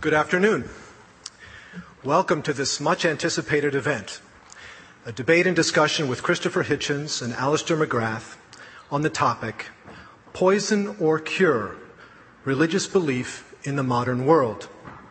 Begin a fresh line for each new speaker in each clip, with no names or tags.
Good afternoon. Welcome to this much-anticipated event, a debate and discussion with Christopher Hitchens and Alister McGrath on the topic, Poison or Cure? Religious Belief in the Modern World.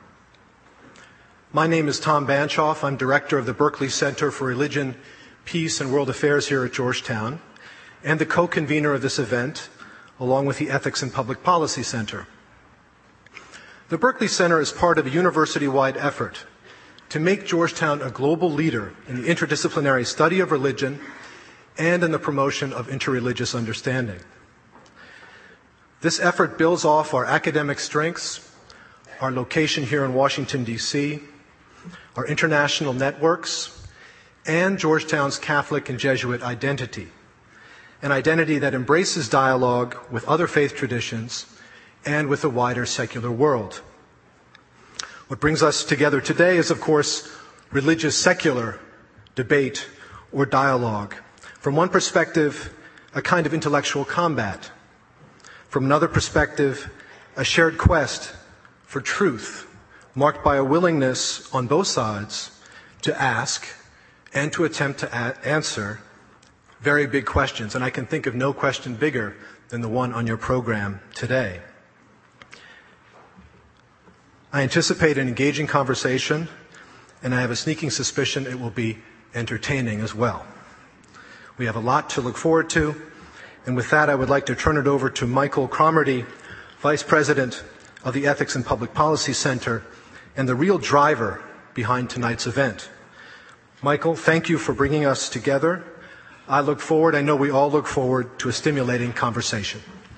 My name is Tom Banchoff. I'm director of the Berkeley Center for Religion, Peace, and World Affairs here at Georgetown, and the co-convener of this event, along with the Ethics and Public Policy Center. The Berkeley Center is part of a university-wide effort to make Georgetown a global leader in the interdisciplinary study of religion and in the promotion of interreligious understanding. This effort builds off our academic strengths, our location here in Washington, D.C., our international networks, and Georgetown's Catholic and Jesuit identity, an identity that embraces dialogue with other faith traditions and with the wider secular world. What brings us together today is, of course, religious secular debate or dialogue. From one perspective, a kind of intellectual combat. From another perspective, a shared quest for truth, marked by a willingness on both sides to ask and to attempt to answer very big questions. And I can think of no question bigger than the one on your program today. I anticipate an engaging conversation, and I have a sneaking suspicion it will be entertaining as well. We have a lot to look forward to, and with that, I would like to turn it over to Michael Cromarty, Vice President of the Ethics and Public Policy Center, and the real driver behind tonight's event. Michael, thank you for bringing us together. I know we all look forward to a stimulating conversation.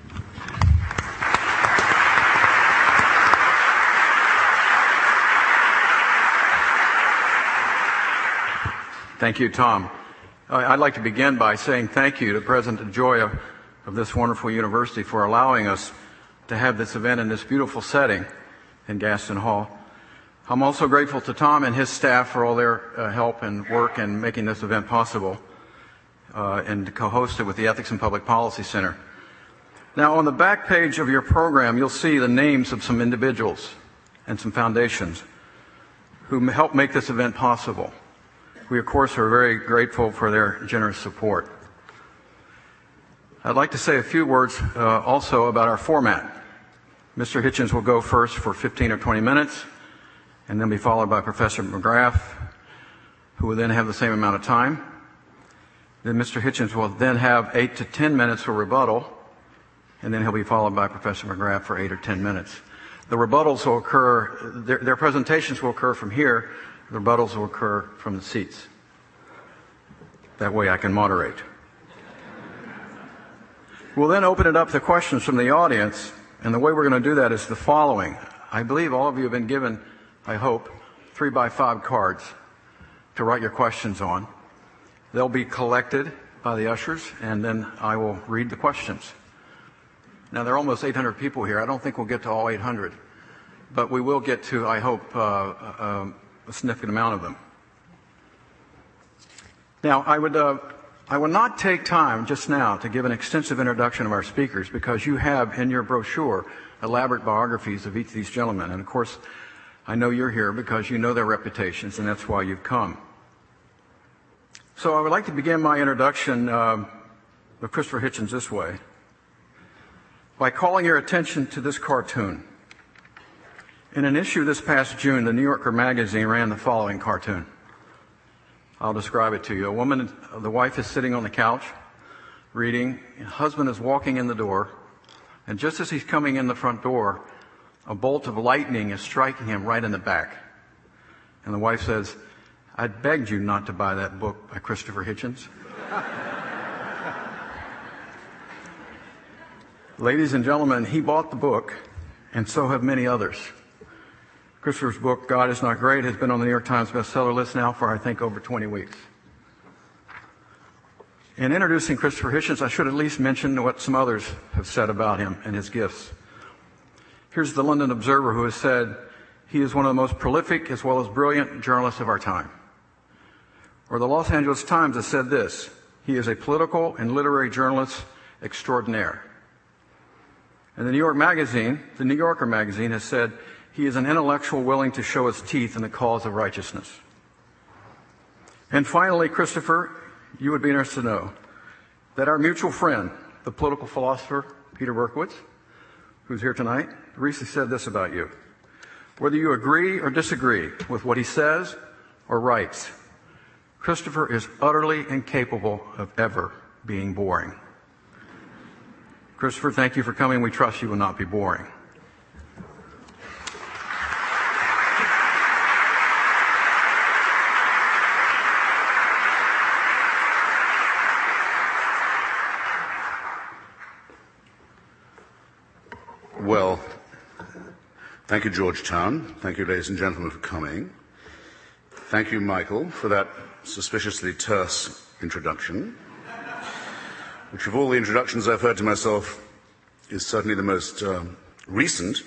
Thank you, Tom. I'd like to begin by saying thank you to President DeGioia of this wonderful university for allowing us to have this event in this beautiful setting in Gaston Hall. I'm also grateful to Tom and his staff for all their help and work in making this event possible and to co-host it with the Ethics and Public Policy Center. Now, on the back page of your program, you'll see the names of some individuals and some foundations who helped make this event possible. We, of course, are very grateful for their generous support. I'd like to say a few words also about our format. Mr. Hitchens will go first for 15 or 20 minutes, and then be followed by Professor McGrath, who will then have the same amount of time. Then Mr. Hitchens will then have 8 to 10 minutes for rebuttal, and then he'll be followed by Professor McGrath for 8 or 10 minutes. The rebuttals will occur, their presentations will occur from here. The rebuttals will occur from the seats. That way I can moderate. We'll then open it up to questions from the audience, and the way we're going to do that is the following. I believe all of you have been given, I hope, 3x5 cards to write your questions on. They'll be collected by the ushers, and then I will read the questions. Now, there are almost 800 people here. I don't think we'll get to all 800, but we will get to, I hope, a significant amount of them. Now, I will not take time just now to give an extensive introduction of our speakers because you have in your brochure elaborate biographies of each of these gentlemen. And of course, I know you're here because you know their reputations, and that's why you've come. So I would like to begin my introduction of Christopher Hitchens this way, by calling your attention to this cartoon. In an issue this past June, the New Yorker magazine ran the following cartoon. I'll describe it to you. The wife is sitting on the couch, reading. The husband is walking in the door, and just as he's coming in the front door, a bolt of lightning is striking him right in the back. And the wife says, "I begged you not to buy that book by Christopher Hitchens." Ladies and gentlemen, he bought the book, and so have many others. Christopher's book, God Is Not Great, has been on the New York Times bestseller list now for, I think, over 20 weeks. In introducing Christopher Hitchens, I should at least mention what some others have said about him and his gifts. Here's the London Observer, who has said, he is one of the most prolific as well as brilliant journalists of our time. Or the Los Angeles Times has said this, he is a political and literary journalist extraordinaire. And the New Yorker magazine has said, He is an intellectual willing to show his teeth in the cause of righteousness. And finally, Christopher, you would be interested to know that our mutual friend, the political philosopher Peter Berkowitz, who's here tonight, recently said this about you. Whether you agree or disagree with what he says or writes, Christopher is utterly incapable of ever being boring. Christopher, thank you for coming. We trust you will not be boring.
Well, thank you, Georgetown. Thank you, ladies and gentlemen, for coming. Thank you, Michael, for that suspiciously terse introduction, which of all the introductions I've heard to myself is certainly the most recent.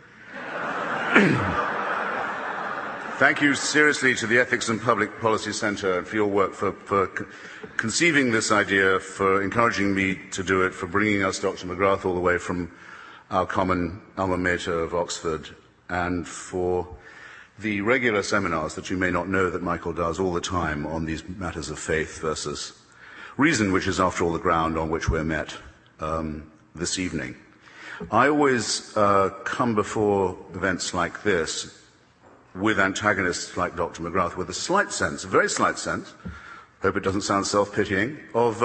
Thank you seriously to the Ethics and Public Policy Center for your work, for conceiving this idea, for encouraging me to do it, for bringing us Dr. McGrath all the way from our common alma mater of Oxford, and for the regular seminars that you may not know that Michael does all the time on these matters of faith versus reason, which is, after all, the ground on which we're met this evening. I always come before events like this with antagonists like Dr. McGrath with a slight sense, a very slight sense, hope it doesn't sound self-pitying, of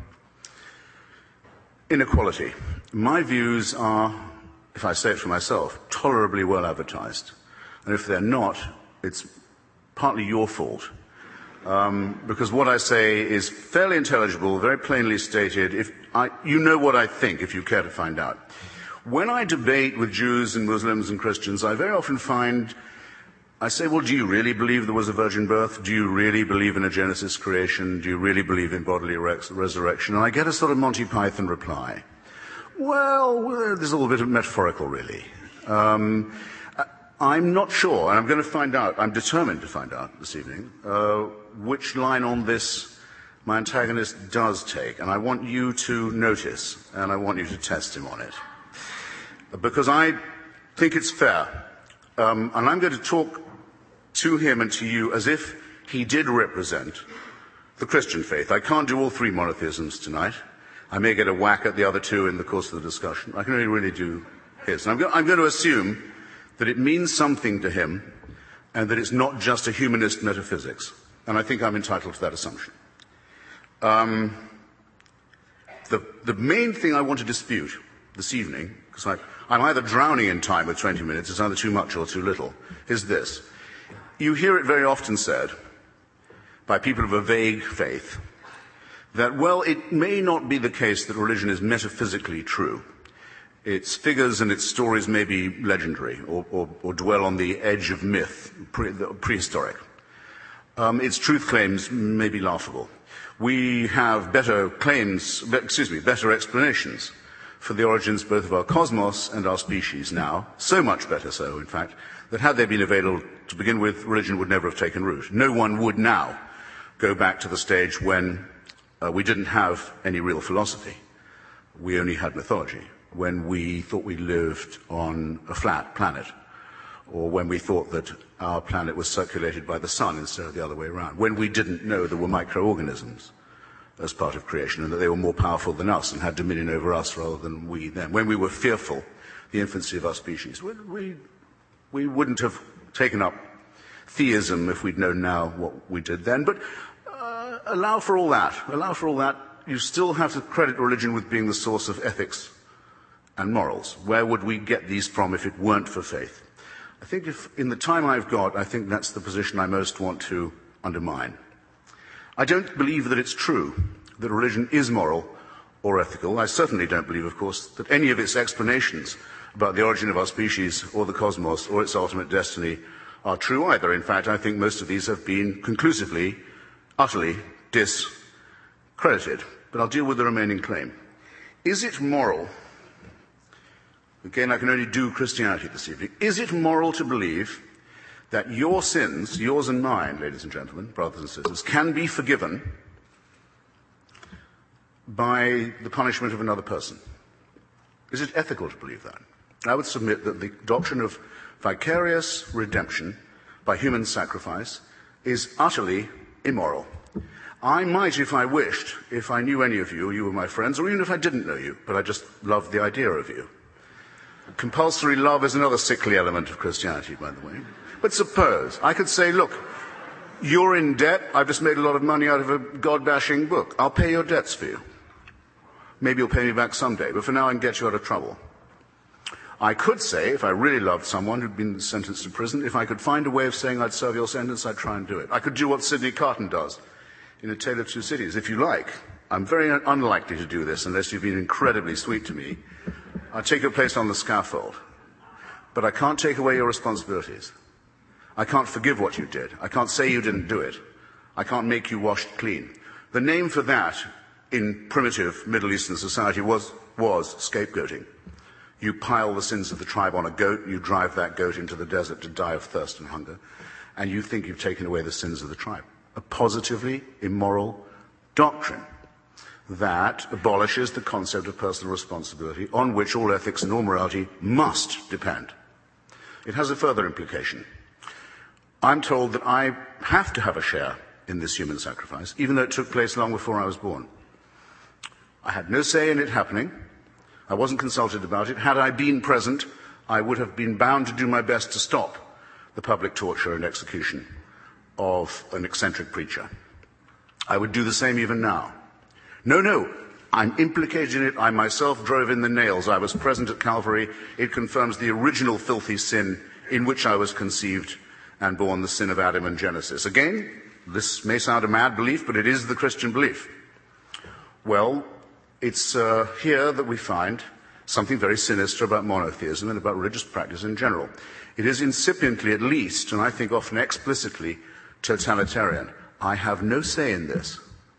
inequality. My views are, if I say it for myself, tolerably well advertised. And if they're not, it's partly your fault. Because what I say is fairly intelligible, very plainly stated. You know what I think, if you care to find out. When I debate with Jews and Muslims and Christians, I very often I say, well, do you really believe there was a virgin birth? Do you really believe in a Genesis creation? Do you really believe in bodily resurrection? And I get a sort of Monty Python reply. Well, there's a little bit of metaphorical, really. I'm not sure, and I'm going to find out, I'm determined to find out this evening, which line on this my antagonist does take. And I want you to notice, and I want you to test him on it. Because I think it's fair. And I'm going to talk to him and to you as if he did represent the Christian faith. I can't do all three monotheisms tonight. I may get a whack at the other two in the course of the discussion. I can only really do his. And I'm going to assume that it means something to him and that it's not just a humanist metaphysics. And I think I'm entitled to that assumption. The main thing I want to dispute this evening, because I'm either drowning in time with 20 minutes, it's either too much or too little, is this. You hear it very often said by people of a vague faith that, well, it may not be the case that religion is metaphysically true. Its figures and its stories may be legendary or dwell on the edge of myth, prehistoric. Its truth claims may be laughable. We have better explanations for the origins both of our cosmos and our species now, so much better so, in fact, that had they been available to begin with, religion would never have taken root. No one would now go back to the stage when we didn't have any real philosophy. We only had mythology. When we thought we lived on a flat planet, or when we thought that our planet was circulated by the sun instead of the other way around, when we didn't know there were microorganisms as part of creation and that they were more powerful than us and had dominion over us rather than we them, when we were fearful, the infancy of our species, we wouldn't have taken up theism if we'd known now what we did then. But allow for all that. You still have to credit religion with being the source of ethics and morals. Where would we get these from if it weren't for faith? I think in the time I've got, I think that's the position I most want to undermine. I don't believe that it's true that religion is moral or ethical. I certainly don't believe, of course, that any of its explanations about the origin of our species or the cosmos or its ultimate destiny are true either. In fact, I think most of these have been conclusively, utterly discredited. But I'll deal with the remaining claim. Is it moral? Again, I can only do Christianity this evening. Is it moral to believe that your sins, yours and mine, ladies and gentlemen, brothers and sisters, can be forgiven by the punishment of another person? Is it ethical to believe that? I would submit that the doctrine of vicarious redemption by human sacrifice is utterly immoral. I might, if I wished, if I knew any of you, you were my friends, or even if I didn't know you, but I just loved the idea of you. Compulsory love is another sickly element of Christianity, by the way. But suppose I could say, look, you're in debt, I've just made a lot of money out of a God-bashing book. I'll pay your debts for you. Maybe you'll pay me back someday, but for now I can get you out of trouble. I could say, if I really loved someone who'd been sentenced to prison, if I could find a way of saying I'd serve your sentence, I'd try and do it. I could do what Sidney Carton does in A Tale of Two Cities. If you like, I'm very unlikely to do this unless you've been incredibly sweet to me. I'll take your place on the scaffold. But I can't take away your responsibilities. I can't forgive what you did. I can't say you didn't do it. I can't make you washed clean. The name for that in primitive Middle Eastern society was scapegoating. You pile the sins of the tribe on a goat, you drive that goat into the desert to die of thirst and hunger, and you think you've taken away the sins of the tribe. A positively immoral doctrine that abolishes the concept of personal responsibility on which all ethics and all morality must depend. It has a further implication. I'm told that I have to have a share in this human sacrifice, even though it took place long before I was born. I had no say in it happening. I wasn't consulted about it. Had I been present, I would have been bound to do my best to stop the public torture and execution of an eccentric preacher. I would do the same even now. No, I'm implicated in it. I myself drove in the nails. I was present at Calvary. It confirms the original filthy sin in which I was conceived and born, the sin of Adam in Genesis. Again, this may sound a mad belief, but it is the Christian belief. Well, it's here that we find something very sinister about monotheism and about religious practice in general. It is incipiently, at least, and I think often explicitly, totalitarian. I have no say in this.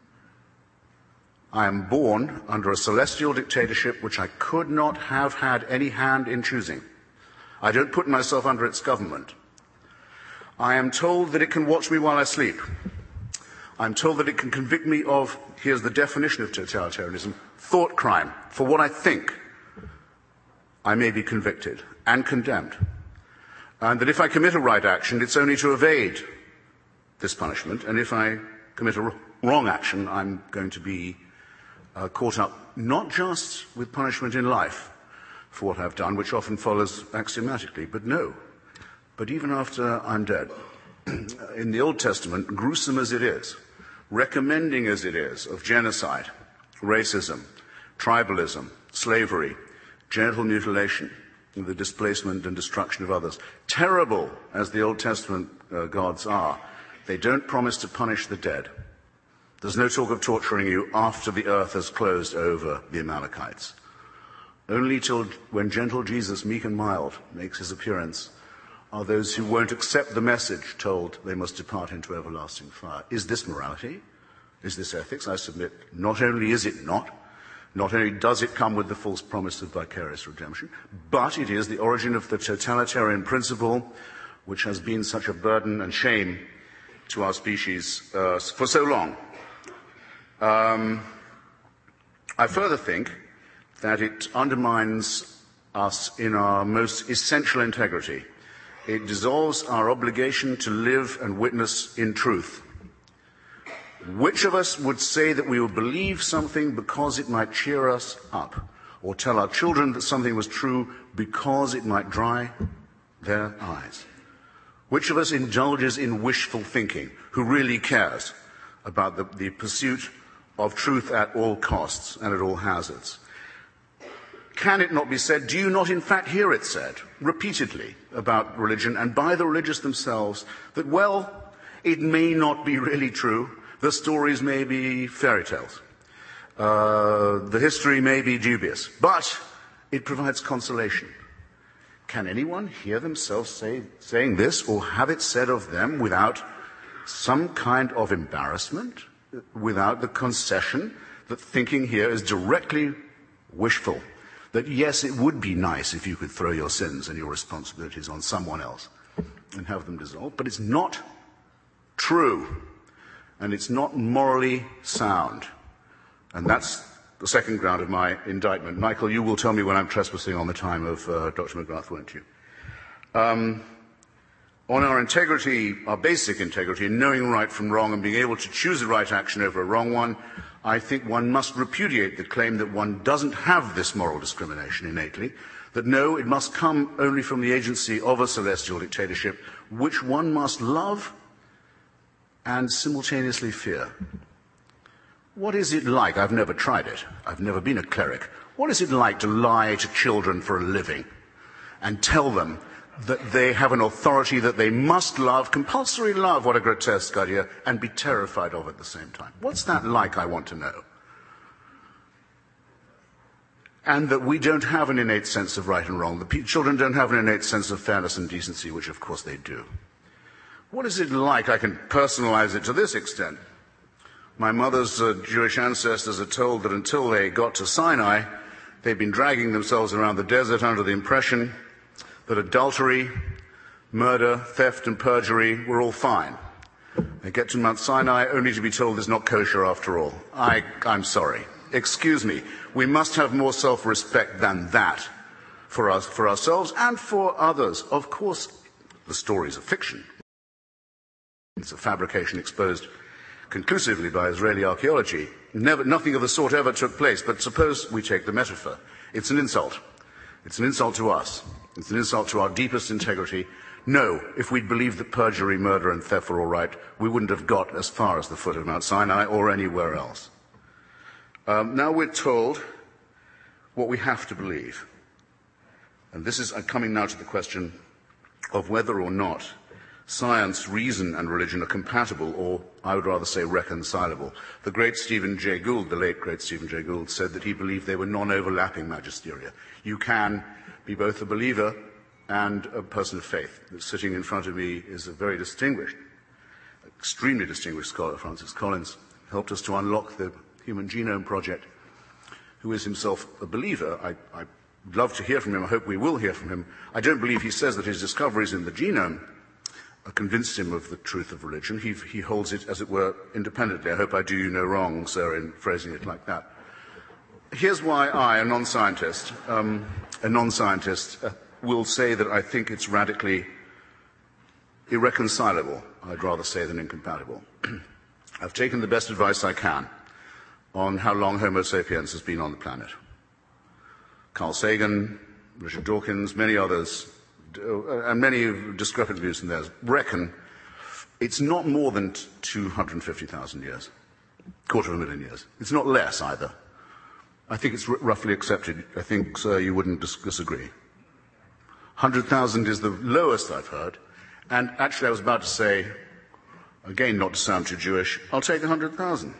I am born under a celestial dictatorship which I could not have had any hand in choosing. I don't put myself under its government. I am told that it can watch me while I sleep. I'm told that it can convict me of, here's the definition of totalitarianism, thought crime. For what I think, I may be convicted and condemned. And that if I commit a right action, it's only to evade this punishment. And if I commit a wrong action, I'm going to be caught up not just with punishment in life for what I've done, which often follows axiomatically, but even after I'm dead. In the Old Testament, gruesome as it is, recommending as it is of genocide, racism, tribalism, slavery, genital mutilation, the displacement and destruction of others, terrible as the Old Testament gods are, they don't promise to punish the dead. There's no talk of torturing you after the earth has closed over the Amalekites. Only till when gentle Jesus, meek and mild, makes his appearance, are those who won't accept the message told they must depart into everlasting fire. Is this morality? Is this ethics? I submit, not only is it not only does it come with the false promise of vicarious redemption, but it is the origin of the totalitarian principle which has been such a burden and shame to our species for so long. I further think that it undermines us in our most essential integrity. It dissolves our obligation to live and witness in truth. Which of us would say that we would believe something because it might cheer us up, or tell our children that something was true because it might dry their eyes? Which of us indulges in wishful thinking, who really cares about the pursuit of truth at all costs and at all hazards? Can it not be said, do you not in fact hear it said repeatedly about religion and by the religious themselves that, well, it may not be really true, the stories may be fairy tales, the history may be dubious, but it provides consolation? Can anyone hear themselves saying this or have it said of them without some kind of embarrassment, without the concession that thinking here is directly wishful? That yes, it would be nice if you could throw your sins and your responsibilities on someone else and have them dissolved, but it's not true, and it's not morally sound. And that's the second ground of my indictment. Michael, you will tell me when I'm trespassing on the time of Dr. McGrath, won't you? On our integrity, our basic integrity, in knowing right from wrong and being able to choose the right action over a wrong one, I think one must repudiate the claim that one doesn't have this moral discrimination innately, that no, it must come only from the agency of a celestial dictatorship, which one must love and simultaneously fear. What is it like? I've never tried it. I've never been a cleric. What is it like to lie to children for a living and tell them that they have an authority that they must love, compulsory love, what a grotesque idea, and be terrified of at the same time? What's that like, I want to know? And that we don't have an innate sense of right and wrong. The children don't have an innate sense of fairness and decency, which of course they do. What is it like? I can personalize it to this extent. My mother's Jewish ancestors are told that until they got to Sinai, they'd been dragging themselves around the desert under the impression that adultery, murder, theft, and perjury were all fine. They get to Mount Sinai only to be told it's not kosher after all. I'm sorry. Excuse me. We must have more self-respect than that for us, for ourselves, and for others. Of course, the stories are fiction. It's a fabrication exposed conclusively by Israeli archaeology. Nothing of the sort ever took place, but suppose we take the metaphor. It's an insult. It's an insult to us. It's an insult to our deepest integrity. No, if we'd believed that perjury, murder, and theft were all right, we wouldn't have got as far as the foot of Mount Sinai or anywhere else. Now we're told what we have to believe. And this is coming now to the question of whether or not science, reason, and religion are compatible, or I would rather say reconcilable. The great Stephen Jay Gould, the late great Stephen Jay Gould, said that he believed they were non-overlapping magisteria. You can be both a believer and a person of faith. Sitting in front of me is a very distinguished, extremely distinguished scholar, Francis Collins, helped us to unlock the Human Genome Project, who is himself a believer. I'd love to hear from him. I hope we will hear from him. I don't believe he says that his discoveries in the genome convinced him of the truth of religion. He holds it, as it were, independently. I hope I do you no wrong, sir, in phrasing it like that. Here's why I, a non-scientist, will say that I think it's radically irreconcilable, I'd rather say, than incompatible. I've taken the best advice I can on how long Homo sapiens has been on the planet. Carl Sagan, Richard Dawkins, many others, and many discrepant views in theirs, reckon it's not more than 250,000 years, quarter of a million years. It's not less either. I think it's roughly accepted. I think, sir, you wouldn't disagree. 100,000 is the lowest I've heard. And actually, I was about to say, again, not to sound too Jewish, I'll take 100,000.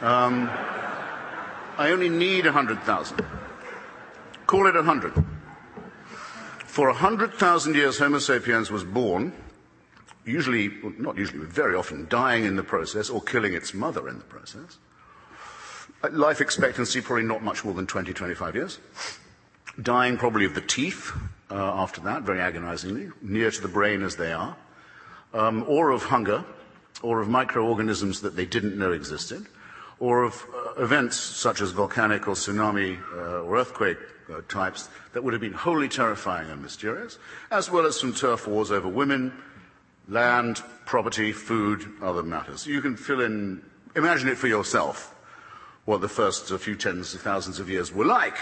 I only need 100,000. Call it 100. For 100,000 years, Homo sapiens was born, usually, well, not usually, but very often, dying in the process or killing its mother in the process. Life expectancy, probably not much more than 20, 25 years. Dying probably of the teeth after that, very agonizingly, near to the brain as they are, or of hunger, or of microorganisms that they didn't know existed, or of events such as volcanic or tsunami or earthquake types that would have been wholly terrifying and mysterious, as well as some turf wars over women, land, property, food, other matters. You can fill in, imagine it for yourself, what the first few tens of thousands of years were like.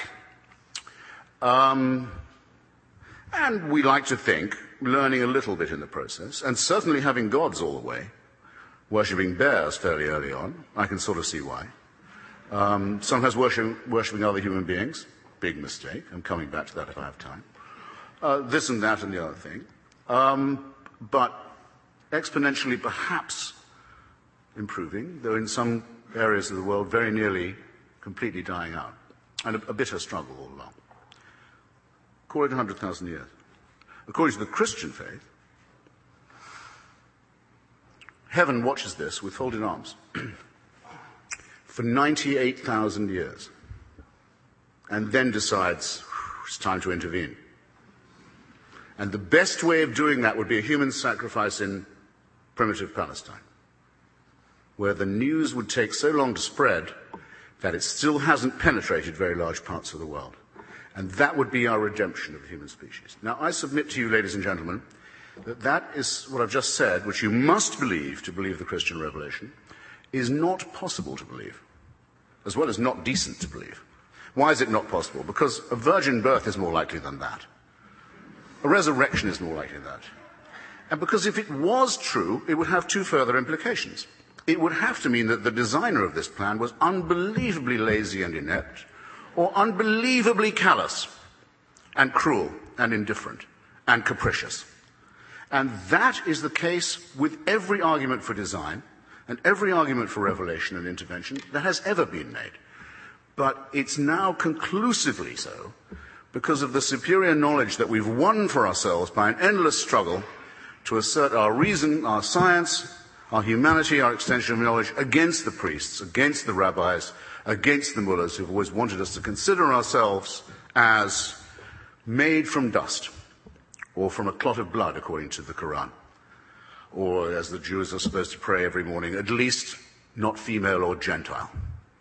And we like to think, learning a little bit in the process, and certainly having gods all the way, worshipping bears fairly early on, I can sort of see why. Sometimes worshipping other human beings, big mistake. I'm coming back to that if I have time. This and that and the other thing. But exponentially perhaps improving, though in some areas of the world very nearly completely dying out, and a bitter struggle all along. Call it 100,000 years. According to the Christian faith, heaven watches this with folded arms for 98,000 years and then decides it's time to intervene. And the best way of doing that would be a human sacrifice in primitive Palestine, where the news would take so long to spread that it still hasn't penetrated very large parts of the world. And that would be our redemption of the human species. Now, I submit to you, ladies and gentlemen, that that is what I've just said, which you must believe to believe the Christian revelation, is not possible to believe, as well as not decent to believe. Why is it not possible? Because a virgin birth is more likely than that. A resurrection is more likely than that. And because if it was true, it would have two further implications. It would have to mean that the designer of this plan was unbelievably lazy and inept, or unbelievably callous and cruel and indifferent and capricious. And that is the case with every argument for design and every argument for revelation and intervention that has ever been made. But it's now conclusively so because of the superior knowledge that we've won for ourselves by an endless struggle to assert our reason, our science, our humanity, our extension of knowledge against the priests, against the rabbis, against the mullahs who've always wanted us to consider ourselves as made from dust or from a clot of blood, according to the Quran, or as the Jews are supposed to pray every morning, at least not female or Gentile.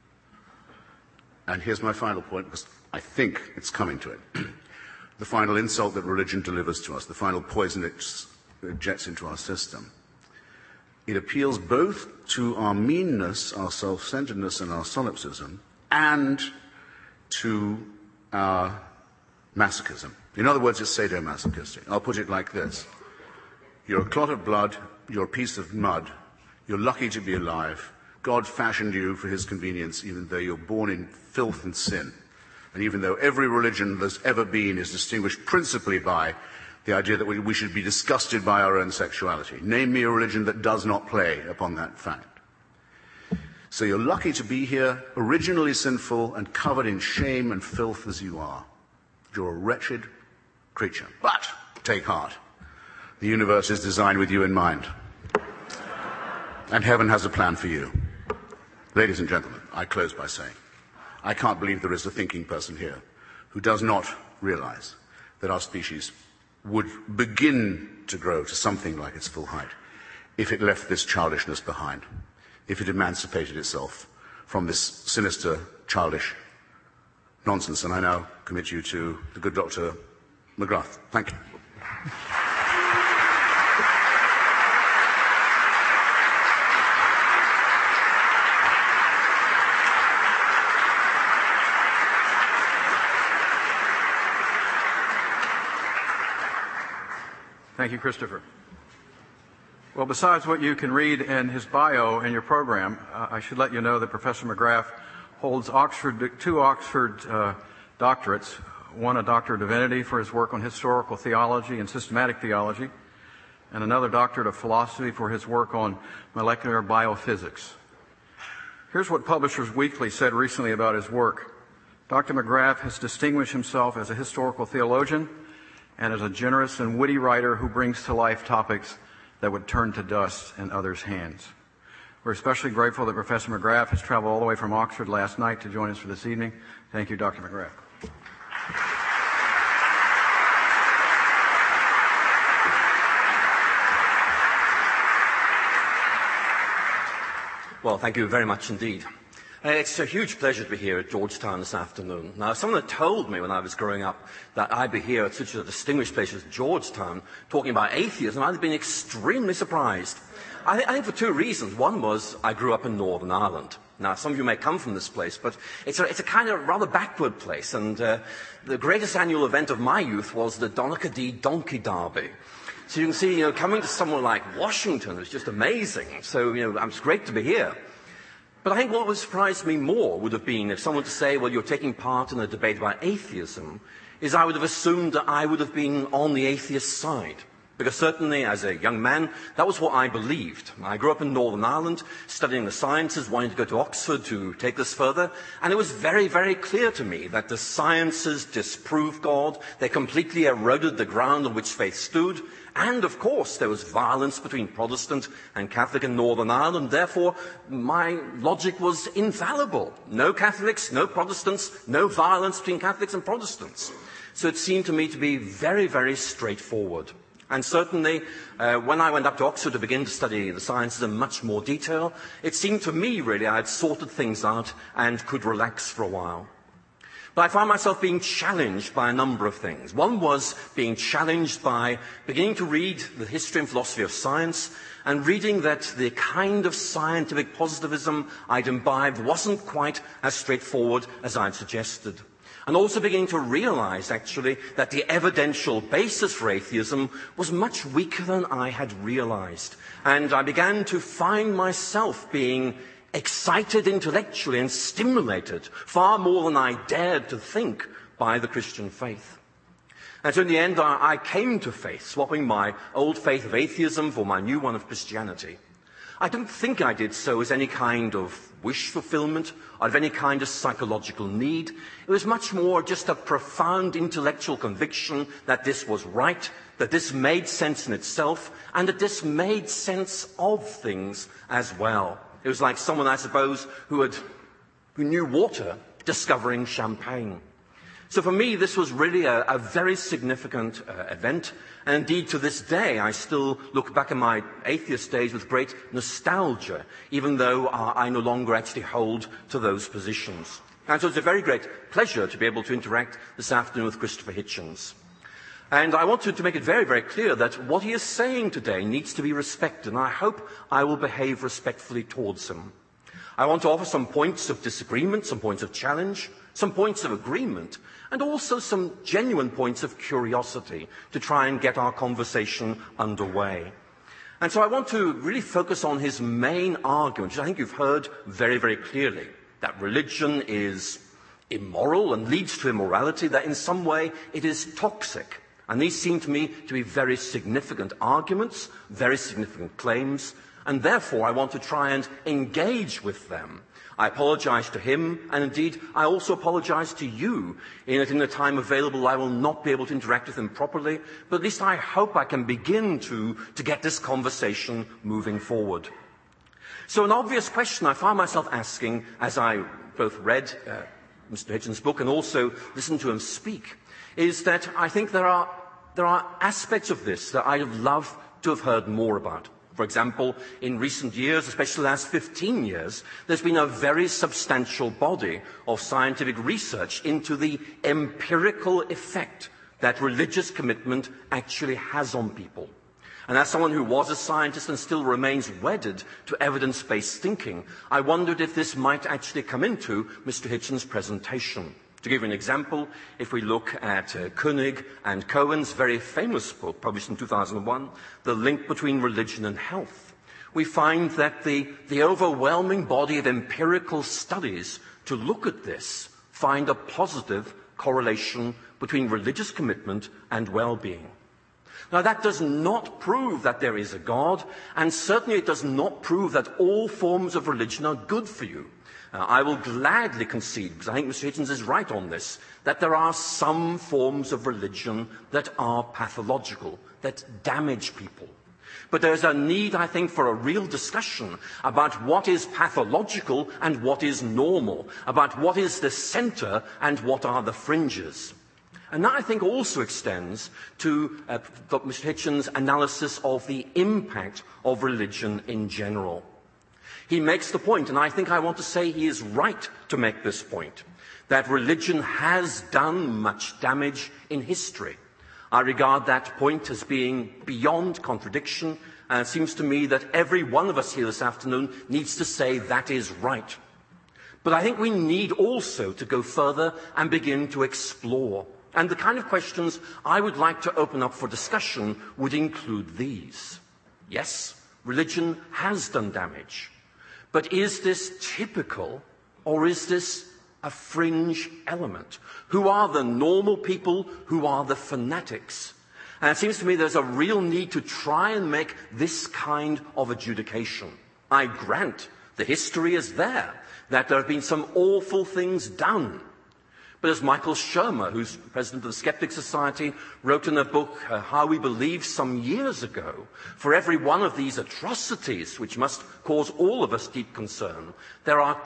And here's my final point, because I think it's coming to it. The final insult that religion delivers to us, the final poison it injects into our system. It appeals both to our meanness, our self-centeredness, and our solipsism, and to our masochism. In other words, it's sadomasochistic. I'll put it like this. You're a clot of blood, you're a piece of mud, you're lucky to be alive. God fashioned you for his convenience, even though you're born in filth and sin. And even though every religion there's ever been is distinguished principally by the idea that we should be disgusted by our own sexuality. Name me a religion that does not play upon that fact. So you're lucky to be here, originally sinful and covered in shame and filth as you are. You're a wretched creature. But take heart. The universe is designed with you in mind. And heaven has a plan for you. Ladies and gentlemen, I close by saying, I can't believe there is a thinking person here who does not realize that our species would begin to grow to something like its full height if it left this childishness behind, if it emancipated itself from this sinister, childish nonsense. And I now commit you to the good Dr. McGrath. Thank you.
Thank you, Christopher. Well, besides what you can read in his bio in your program, I should let you know that Professor McGrath holds two Oxford doctorates, one a Doctor of Divinity for his work on historical theology and systematic theology, and another Doctorate of Philosophy for his work on molecular biophysics. Here's what Publishers Weekly said recently about his work. Dr. McGrath has distinguished himself as a historical theologian and as a generous and witty writer who brings to life topics that would turn to dust in others' hands. We're especially grateful that Professor McGrath has traveled all the way from Oxford last night to join us for this evening. Thank you, Dr. McGrath.
Well, thank you very much indeed. It's a huge pleasure to be here at Georgetown this afternoon. Now, someone had told me when I was growing up that I'd be here at such a distinguished place as Georgetown talking about atheism. I'd have been extremely surprised. I think for two reasons. One was I grew up in Northern Ireland. Now, some of you may come from this place, but it's a kind of rather backward place. And the greatest annual event of my youth was the Donaghadee Donkey Derby. So you can see, coming to somewhere like Washington was just amazing. So, it's great to be here. But I think what would surprise me more would have been if someone to say, well, you're taking part in a debate about atheism, is I would have assumed that I would have been on the atheist side. Because certainly as a young man, that was what I believed. I grew up in Northern Ireland, studying the sciences, wanting to go to Oxford to take this further, and it was very, very clear to me that the sciences disproved God, they completely eroded the ground on which faith stood, and of course there was violence between Protestant and Catholic in Northern Ireland. Therefore, my logic was infallible. No Catholics, no Protestants, no violence between Catholics and Protestants. So it seemed to me to be very, very straightforward. And certainly, when I went up to Oxford to begin to study the sciences in much more detail, it seemed to me, really, I had sorted things out and could relax for a while. But I found myself being challenged by a number of things. One was being challenged by beginning to read the history and philosophy of science and reading that the kind of scientific positivism I'd imbibed wasn't quite as straightforward as I'd suggested. And also beginning to realize, actually, that the evidential basis for atheism was much weaker than I had realized. And I began to find myself being excited intellectually and stimulated far more than I dared to think by the Christian faith. And so in the end, I came to faith, swapping my old faith of atheism for my new one of Christianity. I don't think I did so as any kind of wish fulfillment, or of any kind of psychological need. It was much more just a profound intellectual conviction that this was right, that this made sense in itself, and that this made sense of things as well. It was like someone, I suppose, who knew water, discovering champagne. So for me, this was really a very significant event. And indeed, to this day, I still look back on my atheist days with great nostalgia, even though I no longer actually hold to those positions. And so it's a very great pleasure to be able to interact this afternoon with Christopher Hitchens. And I want to make it very, very clear that what he is saying today needs to be respected, and I hope I will behave respectfully towards him. I want to offer some points of disagreement, some points of challenge, some points of agreement, and also some genuine points of curiosity to try and get our conversation underway. And so I want to really focus on his main argument, which I think you've heard very, very clearly, that religion is immoral and leads to immorality, that in some way it is toxic. And these seem to me to be very significant arguments, very significant claims, and therefore I want to try and engage with them. I apologize to him, and indeed I also apologize to you, in that in the time available I will not be able to interact with him properly, but at least I hope I can begin to get this conversation moving forward. So an obvious question I found myself asking as I both read Mr. Hitchens' book and also listened to him speak, is that I think there are aspects of this that I'd have loved to have heard more about. For example, in recent years, especially the last 15 years, there's been a very substantial body of scientific research into the empirical effect that religious commitment actually has on people. And as someone who was a scientist and still remains wedded to evidence-based thinking, I wondered if this might actually come into Mr. Hitchens' presentation. To give you an example, if we look at Koenig and Cohen's very famous book, published in 2001, The Link Between Religion and Health, we find that the overwhelming body of empirical studies to look at this find a positive correlation between religious commitment and well-being. Now, that does not prove that there is a God, and certainly it does not prove that all forms of religion are good for you. I will gladly concede, because I think Mr. Hitchens is right on this, that there are some forms of religion that are pathological, that damage people. But there's a need, I think, for a real discussion about what is pathological and what is normal, about what is the center and what are the fringes. And that, I think, also extends to Mr. Hitchens' analysis of the impact of religion in general. He makes the point, and I think I want to say he is right to make this point, that religion has done much damage in history. I regard that point as being beyond contradiction, and it seems to me that every one of us here this afternoon needs to say that is right. But I think we need also to go further and begin to explore. And the kind of questions I would like to open up for discussion would include these. Yes, religion has done damage. But is this typical, or is this a fringe element? Who are the normal people? Who are the fanatics? And it seems to me there's a real need to try and make this kind of adjudication. I grant the history is there, that there have been some awful things done. But as Michael Shermer, who's president of the Skeptic Society, wrote in a book, How We Believe, some years ago, for every one of these atrocities, which must cause all of us deep concern, there are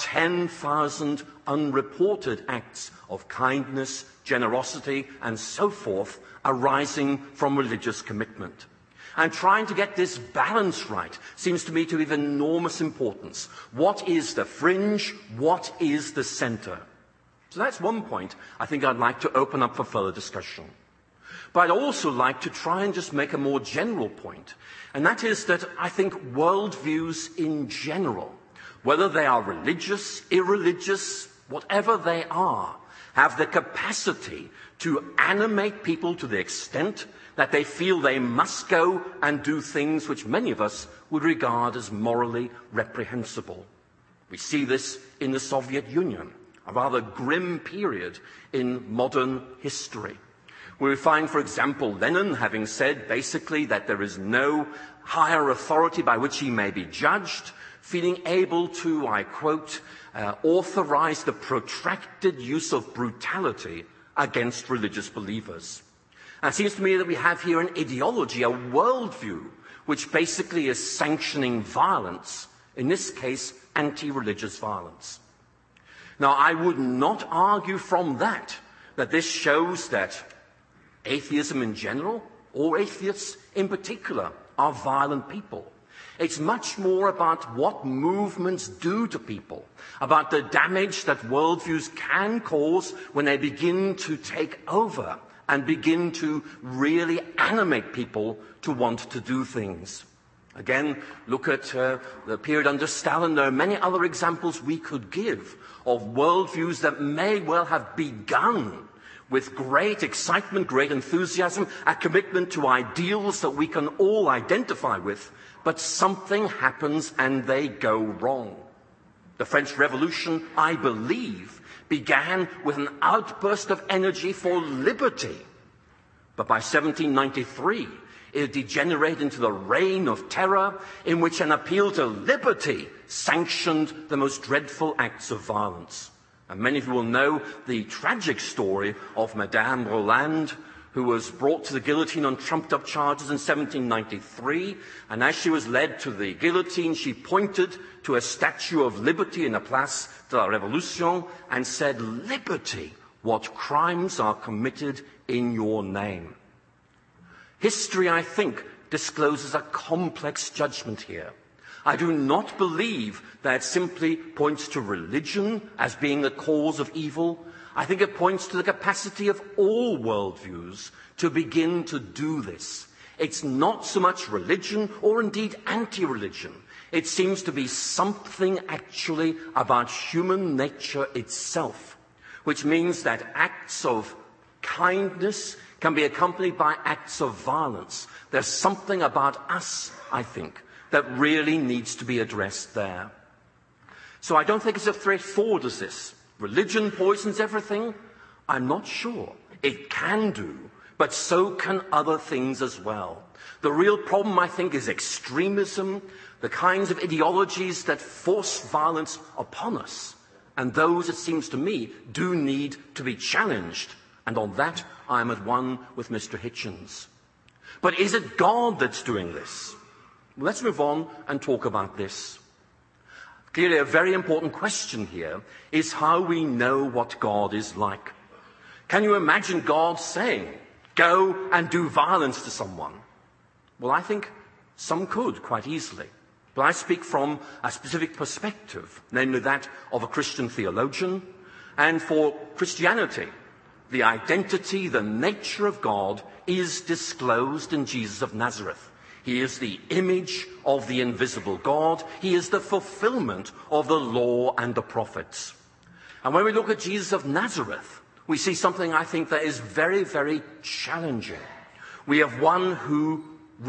10,000 unreported acts of kindness, generosity, and so forth arising from religious commitment. And trying to get this balance right seems to me to be of enormous importance. What is the fringe? What is the center? So that's one point I think I'd like to open up for further discussion. But I'd also like to try and just make a more general point, and that is that I think worldviews in general, whether they are religious, irreligious, whatever they are, have the capacity to animate people to the extent that they feel they must go and do things which many of us would regard as morally reprehensible. We see this in the Soviet Union, a rather grim period in modern history, where we find, for example, Lenin having said basically that there is no higher authority by which he may be judged, feeling able to, I quote, authorize the protracted use of brutality against religious believers. And it seems to me that we have here an ideology, a worldview, which basically is sanctioning violence, in this case, anti-religious violence. Now, I would not argue from that this shows that atheism in general, or atheists in particular, are violent people. It's much more about what movements do to people, about the damage that worldviews can cause when they begin to take over and begin to really animate people to want to do things. Again, look at the period under Stalin. There are many other examples we could give of worldviews that may well have begun with great excitement, great enthusiasm, a commitment to ideals that we can all identify with, but something happens and they go wrong. The French Revolution, I believe, began with an outburst of energy for liberty. But by 1793, it degenerated into the reign of terror in which an appeal to liberty sanctioned the most dreadful acts of violence. And many of you will know the tragic story of Madame Roland, who was brought to the guillotine on trumped-up charges in 1793. And as she was led to the guillotine, she pointed to a statue of liberty in the Place de la Révolution and said, "Liberty, what crimes are committed in your name?" History, I think, discloses a complex judgment here. I do not believe that it simply points to religion as being the cause of evil. I think it points to the capacity of all worldviews to begin to do this. It's not so much religion or indeed anti-religion. It seems to be something actually about human nature itself, which means that acts of kindness can be accompanied by acts of violence. There's something about us, I think, that really needs to be addressed there. So I don't think it's as straightforward as this. Religion poisons everything? I'm not sure. It can do, but so can other things as well. The real problem, I think, is extremism, the kinds of ideologies that force violence upon us. And those, it seems to me, do need to be challenged. And on that, I'm at one with Mr. Hitchens. But is it God that's doing this? Well, let's move on and talk about this. Clearly, a very important question here is how we know what God is like. Can you imagine God saying, "Go and do violence to someone"? Well, I think some could quite easily. But I speak from a specific perspective, namely that of a Christian theologian. And for Christianity, the identity, the nature of God is disclosed in Jesus of Nazareth. He is the image of the invisible God. He is the fulfillment of the law and the prophets. And when we look at Jesus of Nazareth, we see something I think that is very, very challenging. We have one who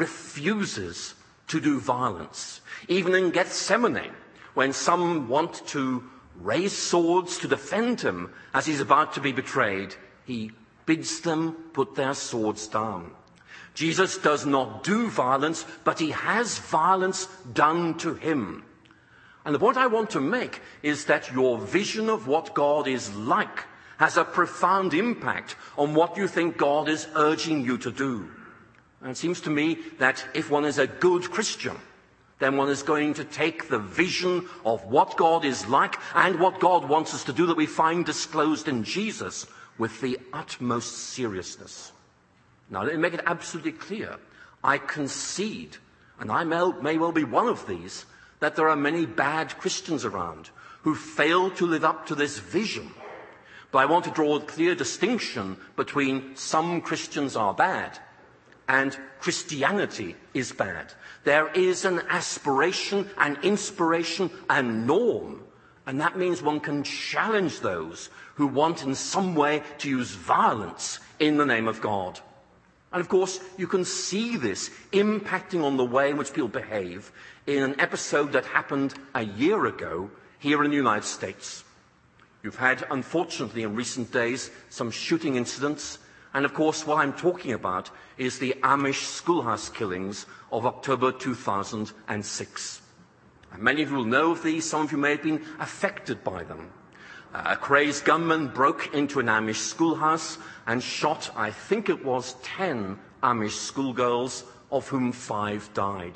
refuses to do violence. Even in Gethsemane, when some want to raise swords to defend him as he's about to be betrayed, he bids them put their swords down. Jesus does not do violence, but he has violence done to him. And the point I want to make is that your vision of what God is like has a profound impact on what you think God is urging you to do. And it seems to me that if one is a good Christian, then one is going to take the vision of what God is like and what God wants us to do that we find disclosed in Jesus with the utmost seriousness. Now, let me make it absolutely clear. I concede, and I may well be one of these, that there are many bad Christians around who fail to live up to this vision. But I want to draw a clear distinction between some Christians are bad and Christianity is bad. There is an aspiration, an inspiration, a norm, and that means one can challenge those who want in some way to use violence in the name of God. And of course, you can see this impacting on the way in which people behave in an episode that happened a year ago here in the United States. You've had, unfortunately, in recent days, some shooting incidents. And of course, what I'm talking about is the Amish schoolhouse killings of October 2006. And many of you will know of these. Some of you may have been affected by them. A crazed gunman broke into an Amish schoolhouse and shot, I think it was 10 Amish schoolgirls, of whom 5 died.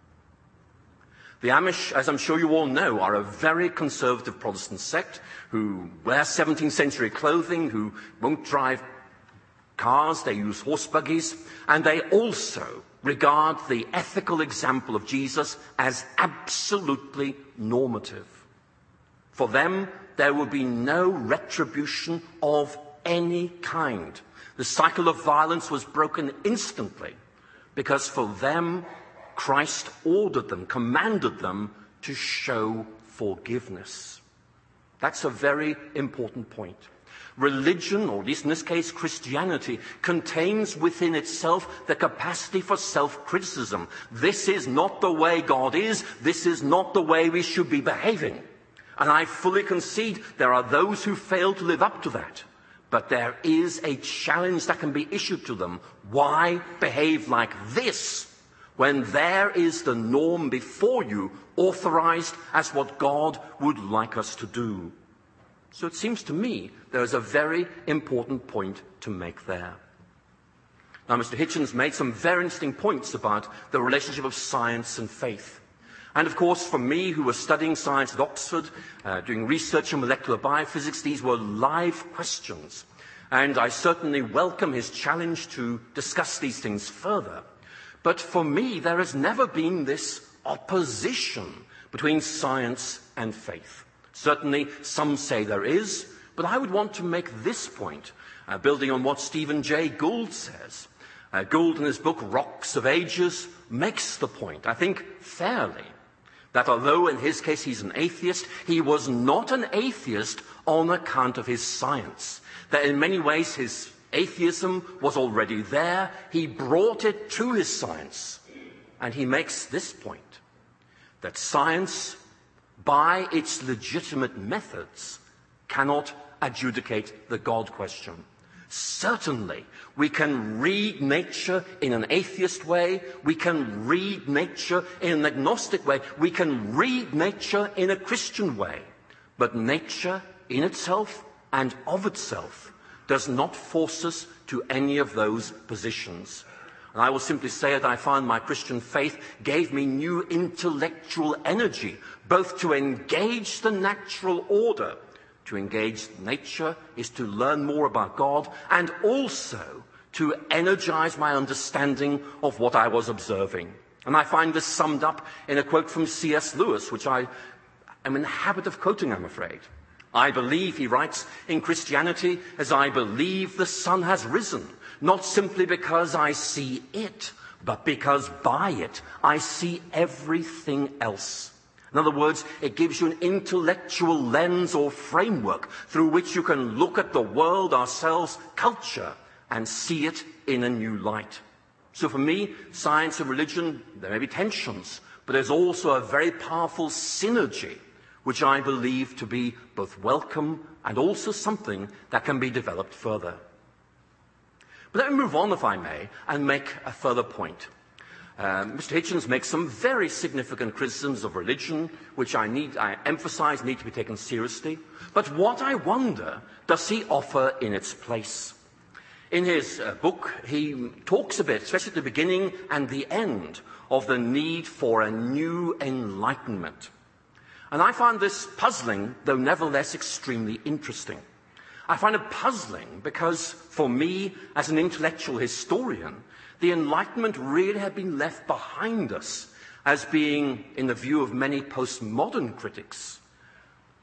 The Amish, as I'm sure you all know, are a very conservative Protestant sect who wear 17th century clothing, who won't drive cars, they use horse buggies, and they also regard the ethical example of Jesus as absolutely normative. For them, there will be no retribution of any kind. The cycle of violence was broken instantly because for them, Christ ordered them, commanded them to show forgiveness. That's a very important point. Religion, or at least in this case Christianity, contains within itself the capacity for self-criticism. This is not the way God is. This is not the way we should be behaving. And I fully concede there are those who fail to live up to that. But there is a challenge that can be issued to them. Why behave like this when there is the norm before you, authorized as what God would like us to do? So it seems to me there is a very important point to make there. Now, Mr. Hitchens made some very interesting points about the relationship of science and faith. And of course, for me, who was studying science at Oxford, doing research in molecular biophysics, these were live questions. And I certainly welcome his challenge to discuss these things further. But for me, there has never been this opposition between science and faith. Certainly, some say there is, but I would want to make this point, building on what Stephen Jay Gould says. Gould, in his book, Rocks of Ages, makes the point, I think fairly, that although in his case he's an atheist, he was not an atheist on account of his science. That in many ways his atheism was already there. He brought it to his science. And he makes this point, that science, by its legitimate methods, cannot adjudicate the God question. Certainly, we can read nature in an atheist way. We can read nature in an agnostic way. We can read nature in a Christian way. But nature in itself and of itself does not force us to any of those positions. And I will simply say that I find my Christian faith gave me new intellectual energy, both to engage the natural order. To engage nature is to learn more about God, and also to energize my understanding of what I was observing. And I find this summed up in a quote from C.S. Lewis, which I am in the habit of quoting, I'm afraid. I believe, he writes, in Christianity as I believe the sun has risen, not simply because I see it, but because by it I see everything else. In other words, it gives you an intellectual lens or framework through which you can look at the world, ourselves, culture, and see it in a new light. So for me, science and religion, there may be tensions, but there's also a very powerful synergy, which I believe to be both welcome and also something that can be developed further. But let me move on, if I may, and make a further point. Mr. Hitchens makes some very significant criticisms of religion, which I emphasize need to be taken seriously. But what I wonder, does he offer in its place? In his book, he talks a bit, especially at the beginning and the end, of the need for a new enlightenment. And I find this puzzling, though nevertheless extremely interesting. I find it puzzling because, for me, as an intellectual historian, the Enlightenment really had been left behind us as being, in the view of many postmodern critics,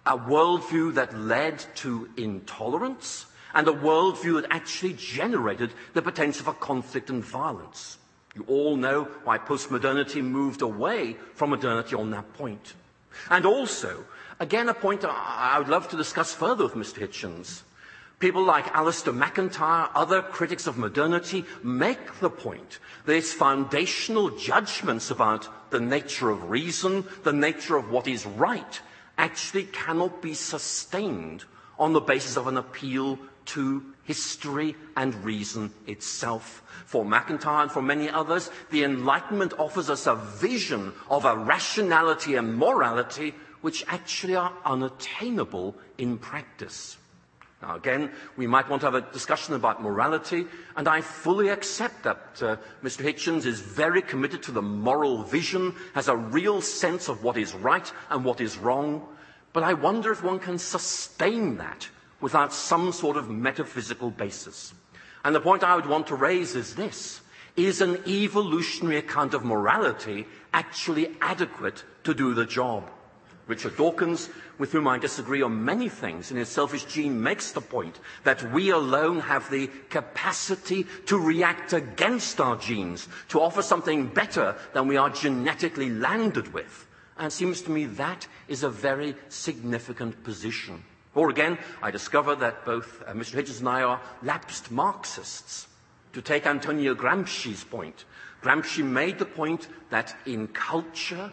a worldview that led to intolerance, and a worldview that actually generated the potential for conflict and violence. You all know why postmodernity moved away from modernity on that point. And also, again, a point I would love to discuss further with Mr. Hitchens. People like Alistair McIntyre, other critics of modernity, make the point that its foundational judgments about the nature of reason, the nature of what is right, actually cannot be sustained on the basis of an appeal to history and reason itself. For McIntyre and for many others, the Enlightenment offers us a vision of a rationality and morality which actually are unattainable in practice. Now again, we might want to have a discussion about morality, and I fully accept that Mr. Hitchens is very committed to the moral vision, has a real sense of what is right and what is wrong, but I wonder if one can sustain that without some sort of metaphysical basis. And the point I would want to raise is this: is an evolutionary account of morality actually adequate to do the job? Richard Dawkins, with whom I disagree on many things, in his Selfish Gene makes the point that we alone have the capacity to react against our genes, to offer something better than we are genetically landed with. And it seems to me that is a very significant position. Or again, I discover that both Mr. Hitchens and I are lapsed Marxists. To take Antonio Gramsci's point, Gramsci made the point that in culture,